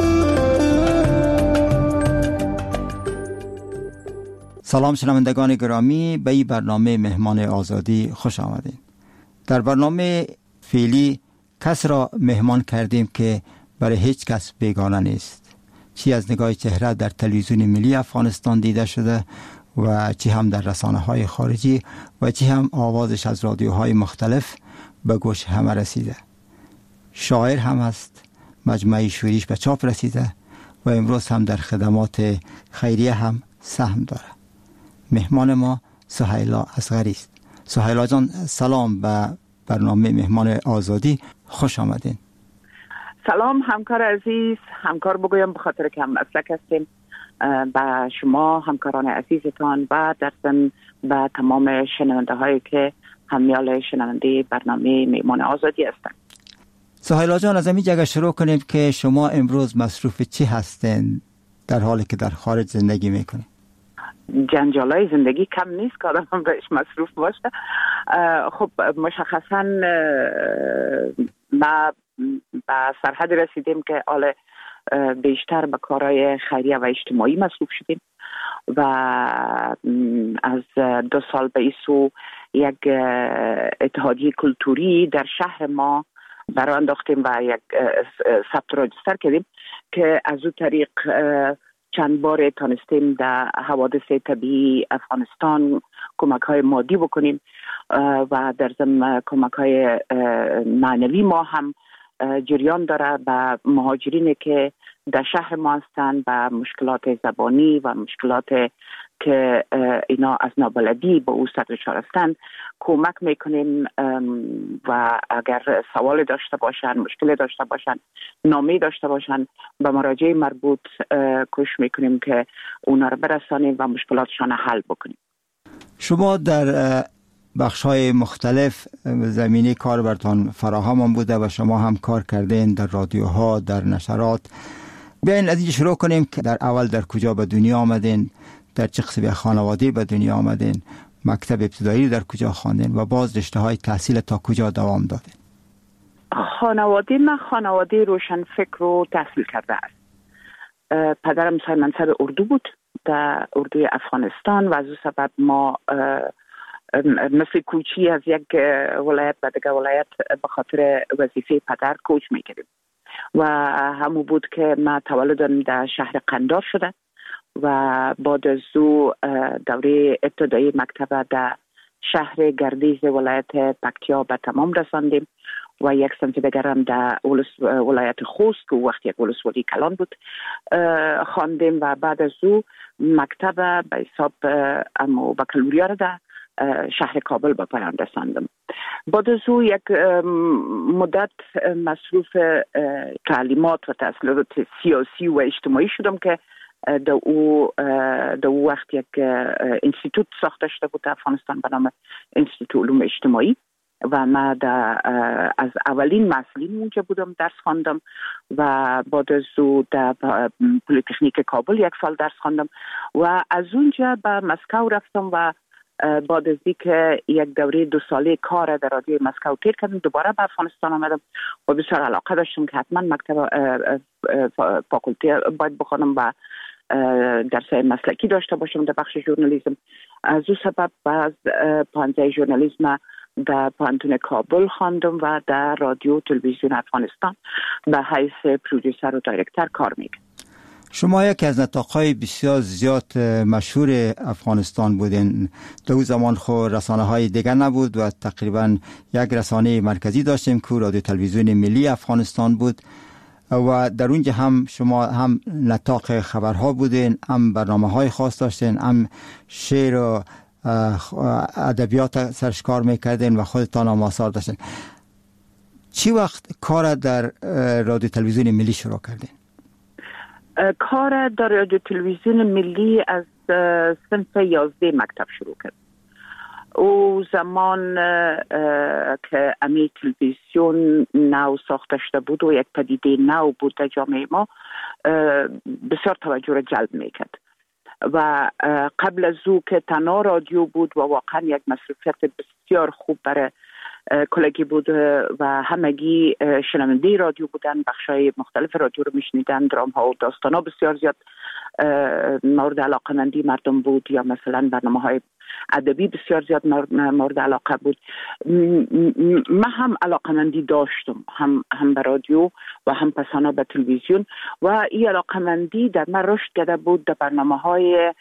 سلام شنوندگان گرامی، به این برنامه مهمان آزادی خوش آمدید. در برنامه فعلی کس را مهمان کردیم که برای هیچ کس بیگانه نیست، چی از نگاه چهره در تلویزیون ملی افغانستان دیده شده و چی هم در رسانه های خارجی و چی هم آوازش از رادیوهای مختلف به گوش همه رسیده. شاعر هم است، مجموعه شعریش به چاپ رسیده و امروز هم در خدمات خیریه هم سهم داره. مهمان ما سهیلا اصغری است. سهیلا جان سلام به برنامه مهمان آزادی، خوش آمدین. سلام همکار عزیز، همکار بگویم به خاطر که هم مسلک هستیم. با شما همکاران عزیزتان و در ضمن به تمام شنونده هایی که همیال شنونده برنامه مهمان آزادی هستند. سهیلا جان از این جگه شروع کنیم که شما امروز مصروف چی هستین در حالی که در خارج زندگی میکنید؟ جنجالای زندگی کم نیست که آدم بهش مصروف باشه. خب مشخصا ما به سرحد رسیدیم که حالا بیشتر به کارهای خیریه و اجتماعی مصروف شدیم و از دو سال به این سو یک اتحادیه کلتوری در شهر ما برای انداختیم و یک ثبت راجستر کردیم که از اون طریق چند بار تانستیم در حوادث طبیعی افغانستان کمک های مادی بکنیم و در ضمن کمک های معنوی ما هم جریان داره به مهاجرینی که در شهر ما هستند و مشکلات زبانی و مشکلات که اینا از نابلدی به او سر دچار هستند کمک میکنیم و اگر سوال داشته باشن، مشکل داشته باشن، نامه داشته باشن به مراجع مربوط کوشش میکنیم که اونا رو برسانیم و مشکلاتشان حل بکنیم. شما در بخش‌های مختلف زمینه کار براتون فراهم بوده و شما هم کار کردین در رادیوها، در نشرات. بیاین از اینجا شروع کنیم که در اول در کجا به دنیا آمدین، در چه قسم خانواده به دنیا آمدین، مکتب ابتدایی در کجا خواندین و باز رشته‌های تحصیل تا کجا دوام دادین؟ خانواده من خانواده روشنفکر رو تحصیل کرده است. پدرم صاحب منصب اردو بود در اردوی افغانستان و از او سبب ما مثل کوچی از یک ولایت به دیگر ولایت به خاطر وظیفه پدر کوچ میکردیم و همون بود که من تولدم در شهر قندار شده و بعد از او دوره ابتدایی مکتب در شهر گردیز ولایت پکتیا به تمام رساندیم و یک سمت دیگرم در ولایت خوست که وقت یک ولسوالی کلان بود خواندیم و بعد از او مکتب به حساب امو بکالوریا را در شهر کابل به پایان رساندم. بعد از او یک مدت مصروف تعلیمات و تحصیلات سیاسی و اجتماعی شدم که در او در او وقت یک انستیتوت ساخته شده بود در افغانستان به نام انستیتوت علوم اجتماعی و من از اولین مسئولین اونجا بودم، درس خواندم و بعد از او در پلی‌تکنیک کابل یک سال درس خواندم و از اونجا به مسکو رفتم و بعد از اینکه یک دوره دو ساله کار در رادیوی مسکو تیر کردم دوباره به افغانستان آمدم و بسیار علاقه داشتم که حتما مکتب فاکولته باید بخونم و درس مسلکی داشته باشم در بخش ژورنالیسم. از او سبب باز پانزده ژورنالیسم در پانتون کابل خواندم و در رادیو تلویزیون افغانستان به حیث پرودوسر و دایرکتر کار میکنم. شما یکی از نطاق‌های بسیار زیاد مشهور افغانستان بودین. در اون زمان خود رسانه‌های دیگر نبود و تقریبا یک رسانه مرکزی داشتیم که رادیو تلویزیون ملی افغانستان بود و در اونجا هم شما هم نطاق خبرها بودین، هم برنامه‌های خاص داشتین، هم شعر و ادبیات سرش کار میکردین و خودتان هم آثار داشتین. چی وقت کار در رادیو تلویزیون ملی شروع کردین؟ کار در رادیو تلویزیون ملی از صنف یازده مکتب شروع کرد. او زمان که امی تلویزیون نو ساخته شده بود و یک پدیده نو بود در جامعه ما بسیار توجه را جلب میکرد و قبل از او که تنها رادیو بود و واقعا یک مصروفیت بسیار خوب برای کلگی بود و همگی شنونده رادیو بودن، بخشای مختلف رادیو رو میشنیدن، درام ها و داستان ها بسیار زیاد مورد علاقه مندی مردم بود یا مثلا برنامه های ادبی بسیار زیاد مورد علاقه بود. من هم علاقه مندی داشتم هم هم به رادیو و هم پسانا به تلویزیون و این علاقه مندی در من رشد کرده بود در برنامه های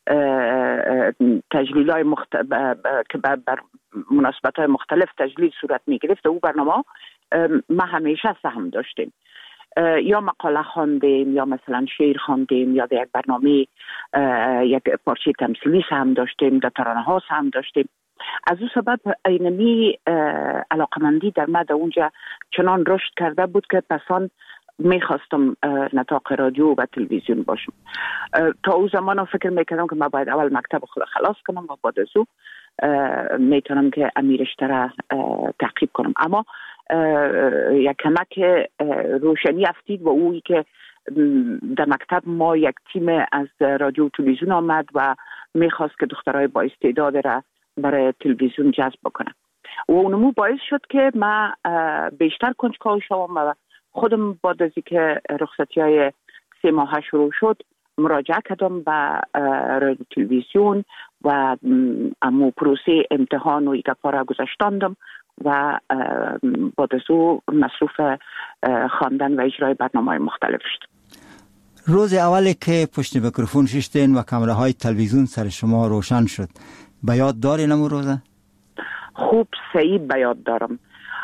تجلیل های مختلف که بر مناسبت های مختلف تجلیل صورت می گرفت. او برنامه ما همیشه سهم داشتیم، یا مقاله خواندیم یا مثلا شعر خواندیم یا در یک برنامه یک پارچه تمثیلی سهم داشتیم، در ترانه ها سهم داشتیم. از او سبب اینمی علاقمندی در من در اونجا چنان رشد کرده بود که پسان میخواستم نطاق رادیو و تلویزیون باشم. تا او زمان فکر میکردم که من باید اول مکتب خود خلاص کنم و بعد از او میتونم که امیرشتر را تعقیب کنم. اما یک کمک روشنی افتید و اویی که در مکتب ما یک تیم از رادیو تلویزیون آمد و میخواست که دخترای با استعداد را برای تلویزیون جذب بکنم و اونمو باعث شد که من بیشتر کنجکاو شوم و خودم بعد از اینکه رخصتی های سه ماه شروع شد مراجعه کردم به رادیو تلویزیون و امو پروسه امتحان و ایگپا را گذاشتاندم و بعد از او مصروف خواندن و اجرای برنامه‌های مختلف شد. روز اولی که پشت میکروفون ششتین و کامره های تلویزیون سر شما روشن شد، به یاد دارین امون روزه؟ خوب صحیح به یاد دارم.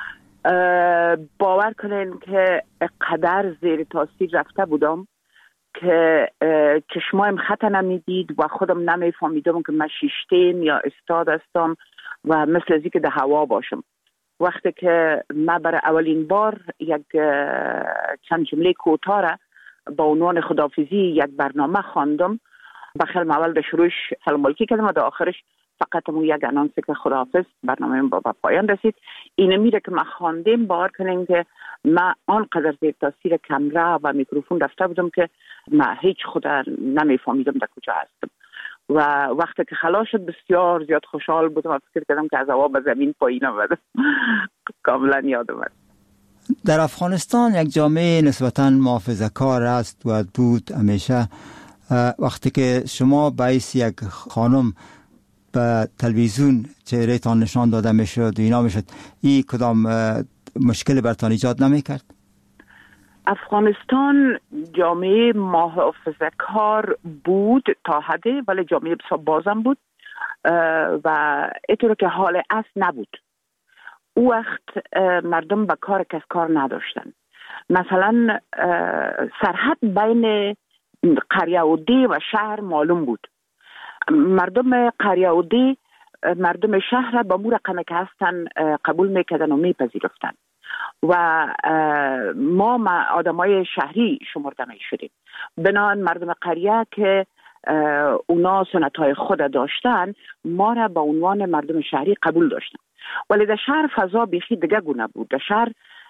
باور کنین که قدر زیر تاثیر رفته بودم که چشمایم خط نمیدید و خودم نمیفهمیدم که من شیشتین یا استاد هستم و مثل ازی که در هوا باشم. وقتی که من برای اولین بار یک چند جمله کوتاه را با عنوان خداحافظی یک برنامه خواندم، بخیل اول در شروعش سلام علیکی کردم و در آخرش فقط مو یک انانس که خداحافظ، برنامه با پایان رسید. اینه میره که من خواندم، باور کنین که من آنقدر زیر تاثیر کامera و میکروفون رفته بودم که من هیچ خود نمیفهمیدم در کجا هستم و وقتی که خلاص شد بسیار زیاد خوشحال بودم و فکر کردم که از هوا به زمین پایین آمدم. کاملا یادم است. در افغانستان یک جامعه نسبتاً محافظه‌کار است و بود همیشه. وقتی که شما باعث یک خانم به تلویزیون چهره تان نشان داده میشد و اینا میشد، این کدام مشکل برتان ایجاد نمیکرد؟ افغانستان جامعه محافظه‌کار بود تا حدی، ولی جامعه بسیار بازم بود و اینطور که حال اصل نبود. او وقت مردم به کار کس کار نداشتن. مثلا سرحد بین قریه و دی و شهر معلوم بود. مردم قریه و دی مردم شهر با مو رقم که هستن قبول میکردن و میپذیرفتن و ما آدمای شهری شمرده میشدیم. بنابراین مردم قریه که اونا سنتهای خود داشتن ما را با عنوان مردم شهری قبول داشتن، ولی در شهر فضا بیخی دیگه گونه بود. در شهر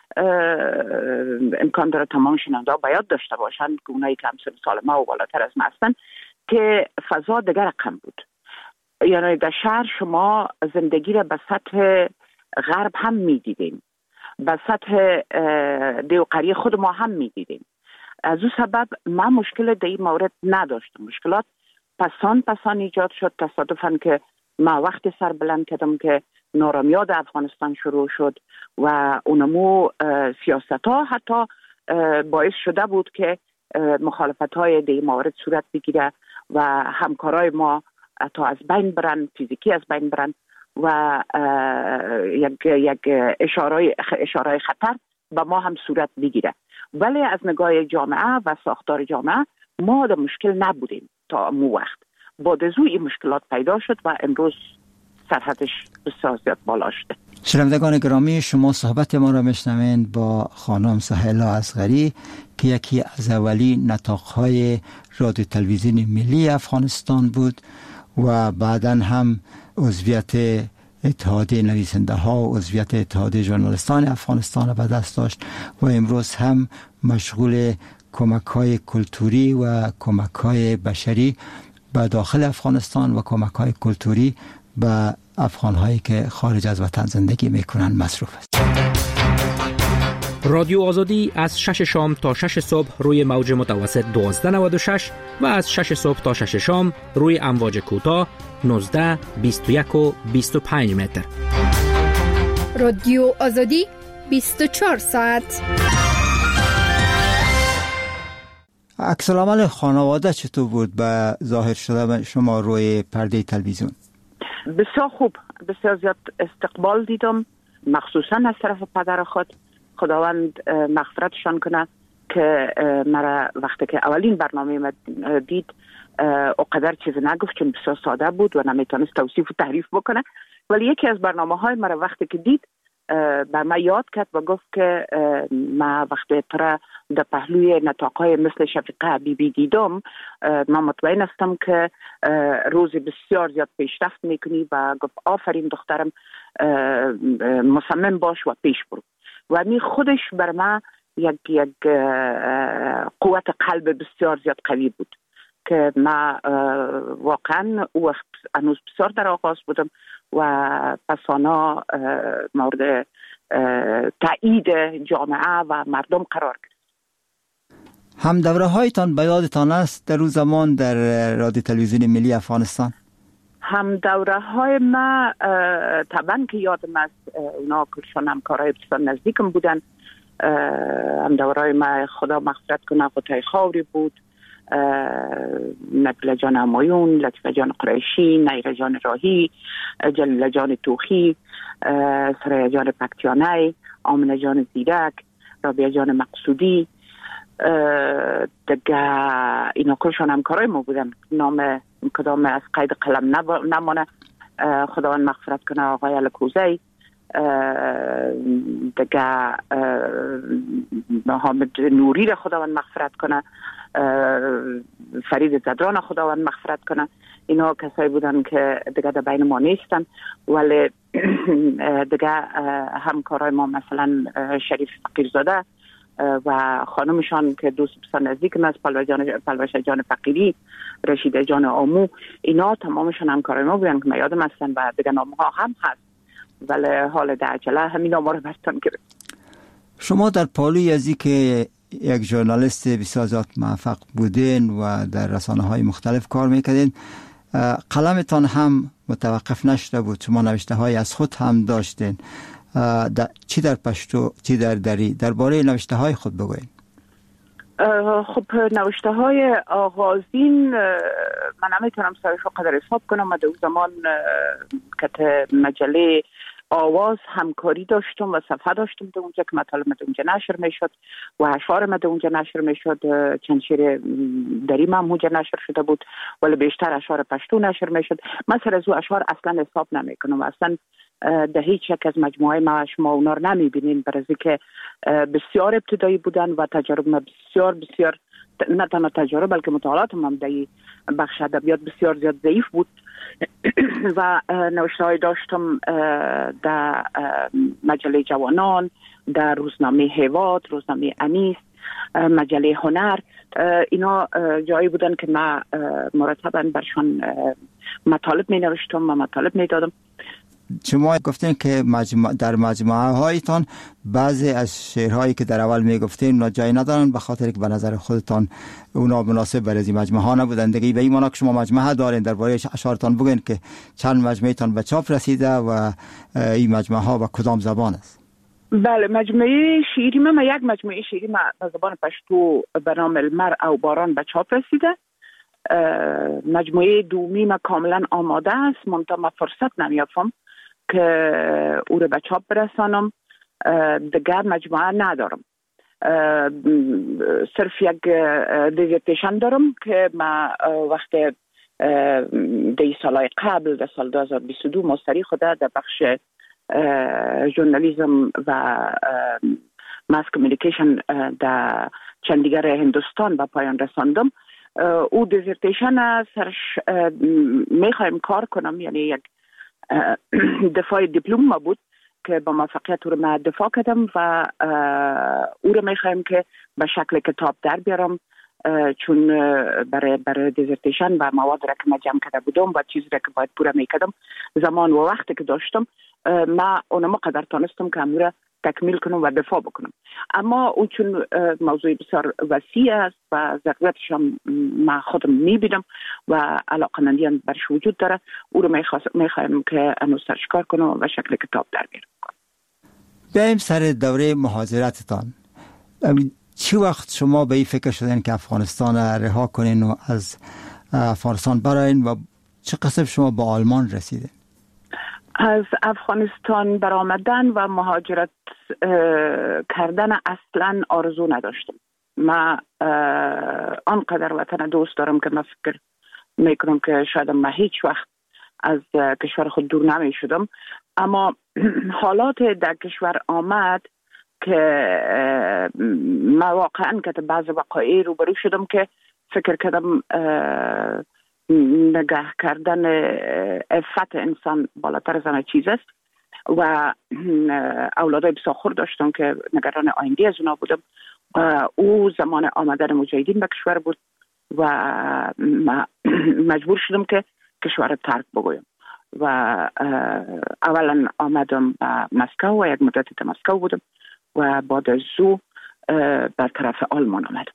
امکان داره تمام شنونده ها باید داشته باشن که اونایی که همسن سال ما و بالاتر از ما هستن که فضا دیگه رقم بود. یعنی در شهر شما زندگی را به سطح غرب هم میدیدیم، به سطح دیو قریه خود ما هم میدیدیم. از او سبب من مشکل در این مورد نداشتم. مشکلات پسان پسان ایجاد شد. تصادفاً که من وقت سر بلند کردم که نارامیاد افغانستان شروع شد و اونمو سیاست ها حتی باعث شده بود که مخالفت های در این مورد صورت بگیره و همکارای ما تا از بین برن، فیزیکی از بین برن و یک یک اشاره اشاره خطر به ما هم صورت بگیره. ولی از نگاه جامعه و ساختار جامعه ما در مشکل نبودیم تا مو وقت. بعد از این مشکلات پیدا شد و امروز سرحدش بسیار زیاد بالا شده. شنوندگان گرامی، شما صحبت ما را میشنوید با خانم سهیلا اصغری که یکی از اولی نطاق‌های رادیو تلویزیون ملی افغانستان بود و بعداً هم عضویت اتحادیه نویسنده ها و عضویت اتحادیه ژورنالیستان افغانستان را به دست داشت و امروز هم مشغول کمک های کلتوری و کمک های بشری به داخل افغانستان و کمک های کلتوری به افغان هایی که خارج از وطن زندگی میکنن مصروف است. رادیو آزادی از شش شام تا شش صبح روی موج متوسط دوازده نود و شش و از شش صبح تا شش شام روی امواج کوتاه نوزده، بیست و یک و بیست و پنج متر. رادیو آزادی بیست و چهار ساعت. عکس العمل خانواده چطور بود به ظاهر شده شما روی پرده تلویزیون؟ بسیار خوب، بسیار زیاد استقبال دیدم، مخصوصا از طرف پدر خود. خداوند مغفرتشان کنه که مرا وقتی که اولین برنامه ما دید اقدر چیز نگفت چون بسیار ساده بود و نمیتونست توصیف و تعریف بکنه، ولی یکی از برنامه های مرا وقتی که دید به ما یاد کرد و گفت که ما وقتی ترا در پهلوی نطاق‌های مثل شفیقه حبیبی دیدم ما مطمئن هستم که روز بسیار زیاد پیشرفت میکنی و گفت آفرین دخترم، مصمم باش و پیش برو. و می خودش بر ما یک یک قوت قلب بسیار زیاد قوی بود که ما واقعا او وقت هنوز بسیار در آغاز بودم و پسانا مورد تایید جامعه و مردم قرار گرفت. هم دوره هایتان به یادتان است در روز زمان در رادیو تلویزیون ملی افغانستان؟ هم دوره های ما طبعا که یادم است، اونا کلشان همکارای بسیار نزدیکم بودن. هم دوره های ما خدا مغفرت کنه قطعه خاوری بود نبیل جان همایون، لطیفه جان قریشی، نیره جان راهی، جلیل جان توخی، سریا جان پکتیانی، آمنه جان زیرک، رابعه جان مقصودی، دیگه اینا کلشان همکارای ما بودن. نام کدام از قید قلم نمانه. خداوند مغفرت کنه آقای الکوزی، دیگه حامد نوری را خداوند مغفرت کنه، فرید زدران خداوند مغفرت کنه. اینا کسایی بودن که دیگه در بین ما نیستن، ولی دیگه همکارای ما مثلا شریف فقیرزاده و خانمشان که دوست بسیار نزدیک من است، پلوشه جان فقیری، رشیده جان آمو، اینا تمامشان همکارای ما بودن که من یادم هستن و دیگه نامها هم هست، ولی حال در عجله همین نامها رو بستن گرفت. شما در پالوی ازی که یک ژورنالیست بسیار زیاد موفق بودین و در رسانه های مختلف کار میکردین، قلمتان هم متوقف نشده بود، شما نوشته های از خود هم داشتین، در چی در پشتو چی در دری، درباره نوشته های خود بگوین. خب نوشته های آغازین من نمیتونم سرش رو قدر حساب کنم. من در اون زمان که مجله آواز همکاری داشتم و صفحه داشتم در اونجا که مطالب در اونجا نشر میشد و اشعار در اونجا نشر میشد. چند شعر دری هم اونجا نشر شده بود، ولی بیشتر اشعار پشتو نشر میشد. من سر از او اشعار اصلا حساب نمیکنم و اصلا در هیچ یک از مجموعه ما شما اونا رو نمیبینین، برای که بسیار ابتدایی بودن و تجارب ما بسیار بسیار نه تنها تجارب بلکه مطالعات هم در بخش ادبیات بسیار زیاد ضعیف بود و نوشته های داشتم در مجله جوانان، در روزنامه هیواد، روزنامه انیس، مجله هنر. اینا جایی بودن که من مرتباً برشان مطالب می نوشتم و مطالب می دادم. شما گفتین که مجموع در مجموعه هایتان بعضی از شعرهایی که در اول میگفتین اونا جای ندارن به خاطر که به نظر خودتان اونا مناسب برای این مجموعه ها نبودن دیگه. به این معنی که شما مجموعه دارین، درباره اشعارتان بگین که چند مجموعه‌تان به چاپ رسیده و این مجموعه ها به کدام زبان است؟ بله، مجموعه شعری من یک مجموعه شعری من به زبان پشتو به نام المرء او باران به چاپ رسیده. مجموعه دومی من کاملا آماده است، منتها من فرصت نمیافم که او رو به چاپ برسانم. دیگر مجموعه ندارم، صرف یک دیزرتیشن دارم که من وقت دی سالهای قبل در سال دو هزار و بیست و دو مستری خوده در بخش ژورنالیسم و ماس کمیونیکیشن در چندیگر هندوستان به پایان رساندم. او دیزرتیشن سرش میخوایم کار کنم، یعنی یک دفاع دیپلم ما بود که با موفقیت او رو من دفاع کردم و او رو میخوایم که به شکل کتاب در بیارم، چون برای برای دیزرتیشن و مواد را که من جمع کرده بودم و چیزی را که باید پوره میکردم زمان و وقتی که داشتم من اونم قدر تانستم که امور را تکمیل کنم و دفاع بکنم. اما اون چون موضوع بسیار وسیع است و ضرورتش هم من خودم میبینم و علاقمندی هم برش وجود داره، او رو میخوایم که انو سرش کار کنم و شکل کتاب در بیارم. بیاییم سر دوره مهاجرتتان. چی وقت شما به این فکر شدین که افغانستان رها کنین و از افغانستان براین و چه قسم شما با آلمان رسیدین؟ از افغانستان برآمدن و مهاجرت کردن اصلا آرزو نداشتم. من آنقدر وطن دوست دارم که من فکر میکنم که شاید من هیچ وقت از کشور خود دور نمی شدم، اما حالات در کشور آمد که من واقعا که بعض وقایع روبرو شدم که فکر کردم نگاه کردن عفت انسان بالاتر از همه چیز است و اولادای بسیار داشتم که نگران آینده از اونا بودم. او زمان آمدن مجاهدین به کشور بود و مجبور شدم که کشور رو ترک بگویم و اولا آمدم به مسکو و یک مدت در مسکو بودم و بعد از او بر طرف آلمان آمدم.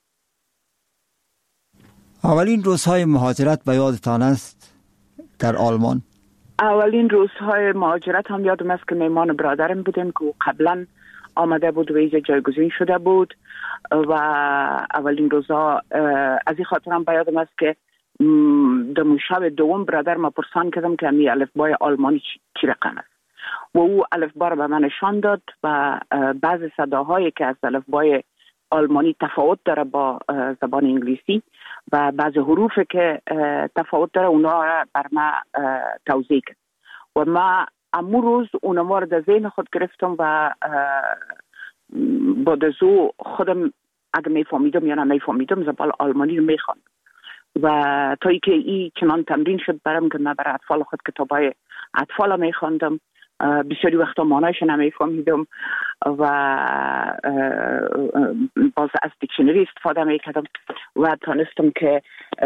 اولین روزهای مهاجرت به یادتان است در آلمان؟ اولین روزهای مهاجرت هم یادم است که میمان برادرم بودیم که قبلا آمده بود و ویزا جایگزین شده بود و اولین روزا از این خاطر هم بیادم است که در شب دوم برادر ما پرسان کردم که می الفبای آلمانی چی رقم است و او الفبا رو به من نشان داد و بعض صداهایی که از الفبای آلمانی تفاوت داره با زبان انگلیسی و بعض حروف که تفاوت داره اونا را بر ما توضیح کرد و ما امو روز اونما رو در ذهن خود گرفتم و با دزو خودم اگه میفهمیدم یا نمیفهمیدم زبان آلمانی رو میخواندم و تا ای که ای چنان تمرین شد برام که من برای اطفال خود کتابای اطفال میخواندم. بسیاری وقتا معنایش نمیفهمیدم و باز از دیکشنری استفاده میکردم و تانستم که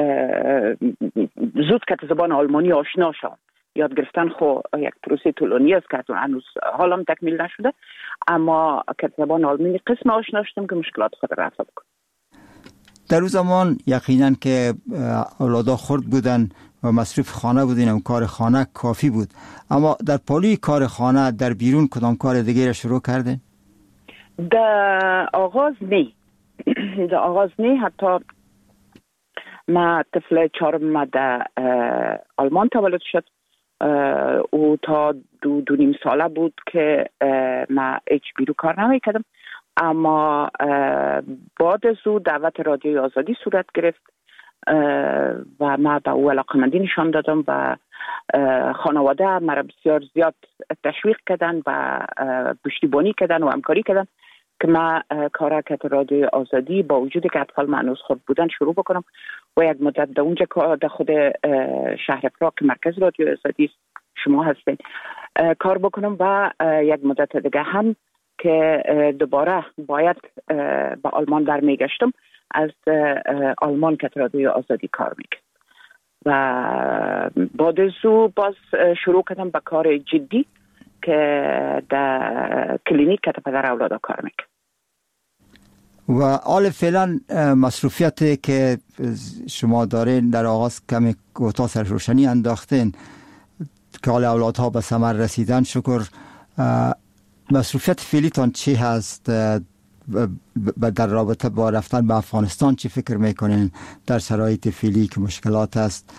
زود که زبان آلمانی آشنا شدم. یاد گرفتن خو یک پروسه طولانی است که هنوز حالم تکمیل نشده، اما که زبان آلمانی قسم آشنا شدم که مشکلات خود رفع بکنم. در اون زمان یقینا که اولادا خرد بودن و مصروف خانه بودین و کار خانه کافی بود، اما در پالوی کار خانه در بیرون کدام کار دیگه را شروع کردین؟ در آغاز نه در آغاز نه حتی ما طفل چهارم در آلمان تولد شد او تا دو دو نیم ساله بود که ما هیچ بیرون کار نمی کردم، اما بعد از او دعوت رادیوی آزادی صورت گرفت و ما به او علاقمندی نشان دادم و خانواده مرا بسیار زیاد تشویق کردن و پشتیبانی کردن و همکاری کردن که ما کارکت رادیوی آزادی با وجود که اطفال معنوس خود بودن شروع بکنم و یک مدت در اونجا در خود شهر پراگ که مرکز رادیوی آزادی شما هستین کار بکنم و یک مدت دیگه هم که دوباره باید به آلمان برمیگشتم از آلمان که رادیوی آزادی کار میکرد و بعد از او باز شروع کردم به کار جدی که در کلینیک که پدر اولادا کار میکرد. و حال فعلا مصروفیتی که شما دارین در آغاز کمی کوتاه سر روشنی انداختین که حال اولادها به ثمر رسیدن، شکر. مصروفیت فعلیتان چی هست در رابطه با رفتن به افغانستان؟ چی فکر میکنین در شرایط فعلی که مشکلات هست؟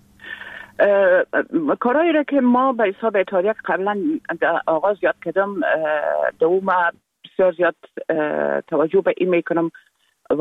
کارهایی را که ما به حساب اتحادیه قبلا آغاز یاد کردم دو ما بسیار زیاد توجه به این میکنم و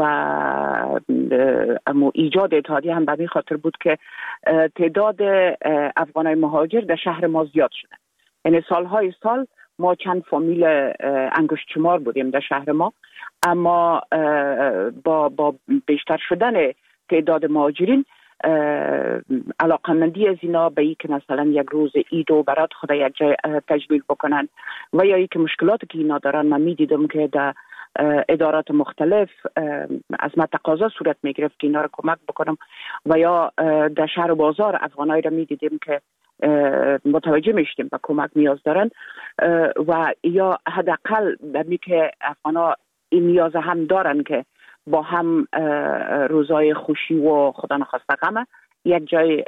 اما ایجاد اتحادیه هم به این خاطر بود که تعداد افغانای مهاجر در شهر ما زیاد شده. یعنی سالهای سال ما چند فامیل انگشت شمار بودیم در شهر ما، اما با با بیشتر شدن تعداد مهاجرین علاقمندی از اینا به ای که مثلا یک روز عید و برات خدا یک جای تجلیل بکنن و یا ای که مشکلاتی که اینا دارن من میدیدم که در ادارات مختلف از من تقاضا صورت میگرفت که اینا رو کمک بکنم و یا در شهر و بازار افغانایی را میدیدیم که متوجه میشتیم به کمک نیاز دارن و یا حداقل در می که افغانا این نیاز هم دارن که با هم روزای خوشی و خدا نخواسته غم یک جای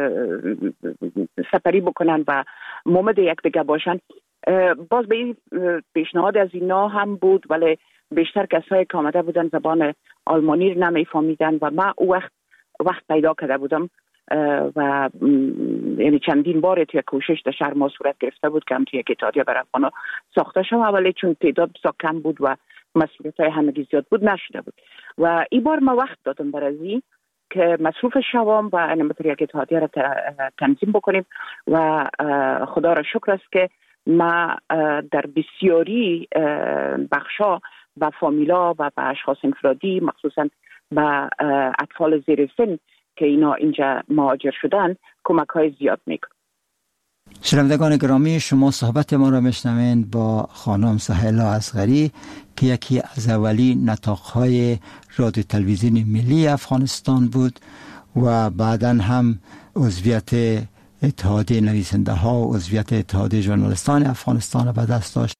سپری بکنن و مومد یک دیگه باشن. باز به این پیشنهاد از اینا هم بود، ولی بیشتر کسایی که آمده بودن زبان آلمانی رو نمیفهمیدن و من او وقت وقت پیدا کرده بودم و یعنی چندین بار توی کوشش در شهر ما صورت گرفته بود که هم توی یک اتحادیه برای افغانا ساخته شد، ولی چون تعداد بسیار کم بود و مسئولیت های همگی زیاد بود نشده بود و این بار ما وقت دادم برای که مصروف شوام و انمتر یک اتحادیه را تنظیم بکنیم و خدا را شکر است که ما در بسیاری بخشا و فامیلا و به اشخاص انفرادی مخصوصا به اطفال زیر سن که اینا اینجا مهاجر شدن کمک های زیاد میکنن. شنوندگان گرامی، شما صحبت ما را میشنوین با خانم سهیلا اصغری که یکی از اولی نطاق‌های رادیو تلویزیون ملی افغانستان بود و بعداً هم عضویت اتحادیه نویسنده ها و عضویت اتحادیه ژورنالیستان افغانستان را به دست داشت.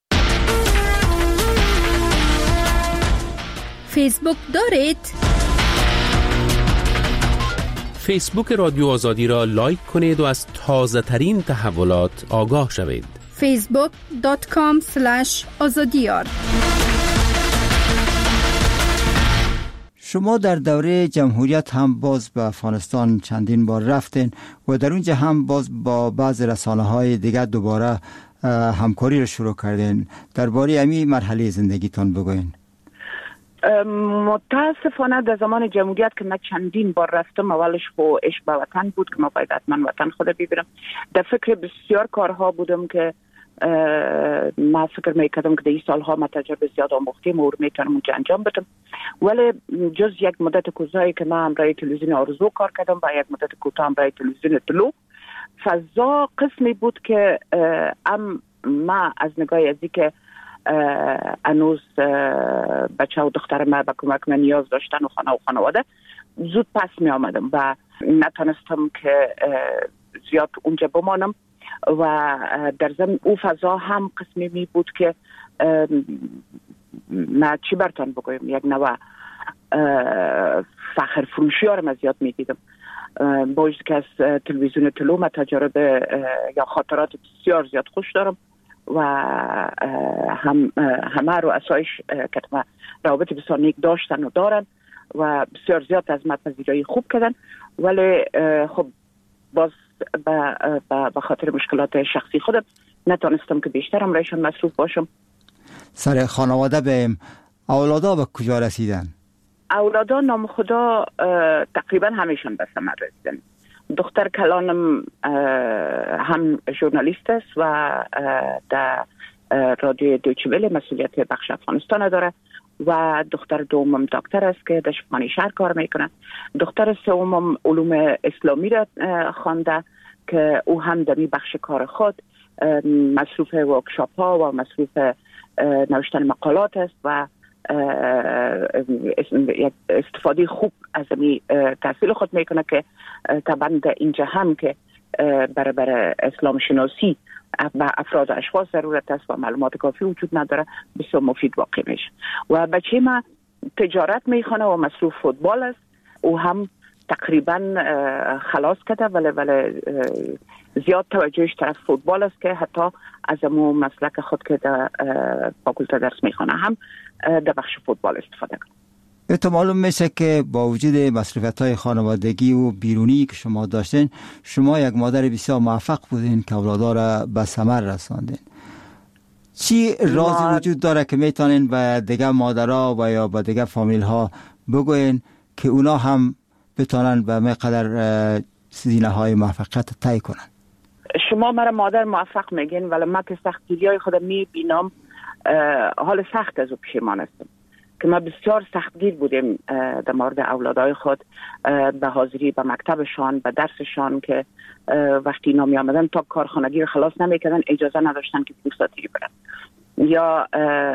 فیسبوک دارید؟ فیسبوک رادیو آزادی را لایک کنید و از تازه ترین تحولات آگاه شوید. فیسبوک دات کام اسلش آزادیار. شما در دوره جمهوریت هم باز به افغانستان چندین بار رفتین و در اونجا هم باز با بعض رسانه‌های دیگر دوباره همکاری رو شروع کردین. درباره همین مرحله زندگیتان بگوین. متاسفانه در زمان جمهوریت که من چندین بار رفتم، اولش خو عشق به وطن بود که ما باید حتما وطن خود ببینم. در فکر بسیار کارها بودم که ما فکر میکردم که در این سالها ما تجربه زیاد آموختیم و میتونم اونجا انجام بدم، ولی جز یک مدت کوتاهی که ما همراه تلویزیون آرزو کار کردم و یک مدت کوتاه همراه تلویزیون طلوع، فضا قسمی بود که ام ما از نگاه ازی که انوز بچه و دختر ما به کمک من نیاز داشتن و خانه و خانواده، زود پس می آمدم و نتونستم که زیاد اونجا بمانم و در ضمن او فضا هم قسمی می بود که ما چی برتان بگویم، یک نوع فخر فروشی ها رو من زیاد می دیدم. با وجود که از تلویزیون طلوع ما تجربه یا خاطرات بسیار زیاد خوش دارم و هم همه رو اسایش که ما روابط بسیار نیک داشتن و دارن و بسیار زیاد از ما پذیرایی خوب کردن، ولی خب باز به خاطر مشکلات شخصی خودم نتونستم که بیشتر امرایشان مصروف باشم. سر خانواده بهم اولادا به کجا رسیدن؟ اولادا نام خدا تقریبا همیشون به ثمر رسیدن. دختر کلانم هم ژورنالیست است و در رادیو دویچه وله مسئولیت بخش افغانستان داره و دختر دومم دکتر است که در شفاخانه شهر کار میکنه. دختر سومم علوم اسلامی را خوانده که او هم در این بخش کار خود مصروف ورکشاپ ها و مصروف نوشتن مقالات است و استفاده خوب از این تحصیل خود میکنه که طبعا در اینجا هم که برای برای اسلام شناسی و افراد و اشخاص ضرورت است و معلومات کافی وجود نداره، بسیار مفید واقع میشه. و بچه ما تجارت میخونه و مصروف فوتبال است، او هم تقریبا خلاص کرده ولی ولی زیاد توجهش طرف فوتبال است که حتی از امو مسلک خود که در فاکولته درس میخونه هم در بخش فوتبال استفاده کنه. اتو معلوم میشه که با وجود مصروفیت‌های خانوادگی و بیرونی که شما داشتین، شما یک مادر بسیار موفق بودین که اولادا را به ثمر رساندین. چی رازی ما... وجود داره که میتونین به دیگه مادرها و یا به دیگه فامیل ها بگوین که اونا هم بتونن به مقدر زینه های موفقیت طی کنن؟ شما مرا مادر موفق میگین ولی من که سختگیری های خودم میبینم حال سخت از او پشیمان هستم که ما بسیار سختگیر بودیم در مورد اولادای خود، به حاضری به مکتبشان، به درسشان که وقتی اینا می آمدن تا کارخانگی رو خلاص نمیکردن اجازه نداشتن که دوستاتی برن. یا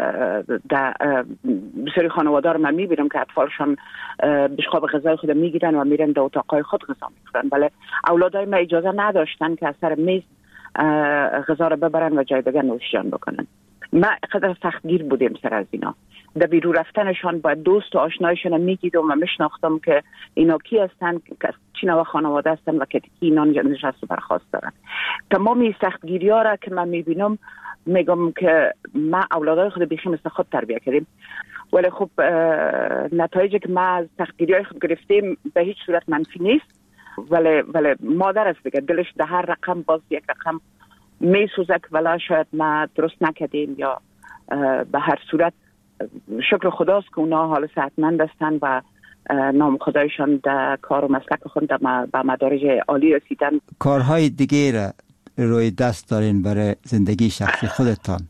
در بسیاری خانواده رو من میبینم که اطفالشان بشقاب غذای خود میگیرن و میرن در اتاقای خود غذا میخورن، ولی اولادای ما اجازه نداشتن که از سر میز غذا رو ببرن و جای دیگه نوشیدن بکنن. ما قدر سختگیر بودیم سر از اینا. در بیرون رفتنشان با دوست و آشنایشان میگیدم و میشناختم که اینا کی هستن، که چی نوع خانواده هستن و که کی اینا نشست و برخواست دارن. تمام این سختگیری ها را که من میبینم میگم که ما اولادای خود بیخی مثل خود تربیه کردیم، ولی خب نتایجی که ما از سختگیری های خود گرفتیم به هیچ صورت منفی نیست، ولی ولی مادر است دیگه، دلش در هر رقم باز یک رقم میسوزه که ولی شاید ما درست نکردیم یا به هر صورت شکر خداست که اونا حال صحتمند هستن و نام خدایشان در کار و مسلک خود به مدارج عالی رسیدن. کارهای دیگه را روی دست دارین برای زندگی شخصی خودتان؟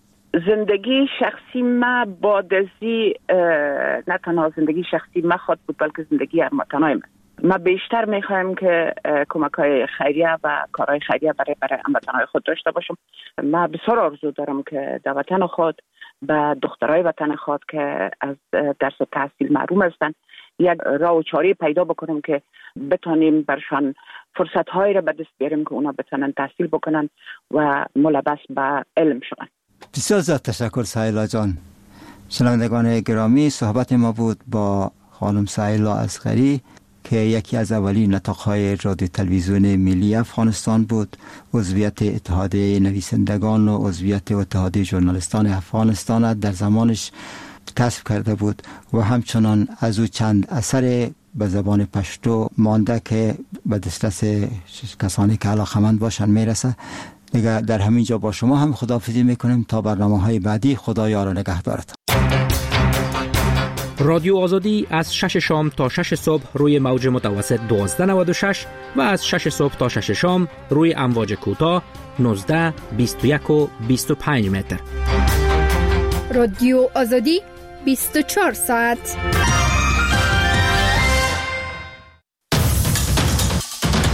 زندگی شخصی ما با دزی نه تنها زندگی شخصی ما خود بود بلکه زندگی هموطنای من. ما بیشتر میخوایم که کمک‌های خیریه و کارهای خیریه برای برای هموطنای خود داشته باشم. ما بسیار آرزو دارم که در وطن خود به دخترای وطن خود که از درس و تحصیل محروم هستند یک راه و چاره پیدا بکنیم که بتونیم برشان فرصت‌هایی را به دست بیاریم که اونا بتونن تحصیل بکنن و ملبس به علم شون. بسیار زیاد تشکر سهیلا جان. شنوندگان گرامی، صحبت ما بود با خانم سهیلا اصغری که یکی از اولین نطاق‌های رادیو تلویزیون ملی افغانستان بود، عضویت اتحادیه نویسندگان و عضویت اتحادیه ژورنالیستان افغانستان در زمانش کسب کرده بود و همچنان از او چند اثر به زبان پشتو مانده که به دسترس کسانی که علاقه‌مند باشن میرسه. دیگه در همین جا با شما هم خداحافظی میکنیم تا برنامه‌های بعدی. خدا یار و نگهدارت. رادیو آزادی از شش شام تا شش صبح روی موج متوسط دوازده نود و شش و از شش صبح تا شش شام روی امواج کوتاه نوزده بیست و یک و بیست و پنج متر. رادیو آزادی بیست و چهار ساعت.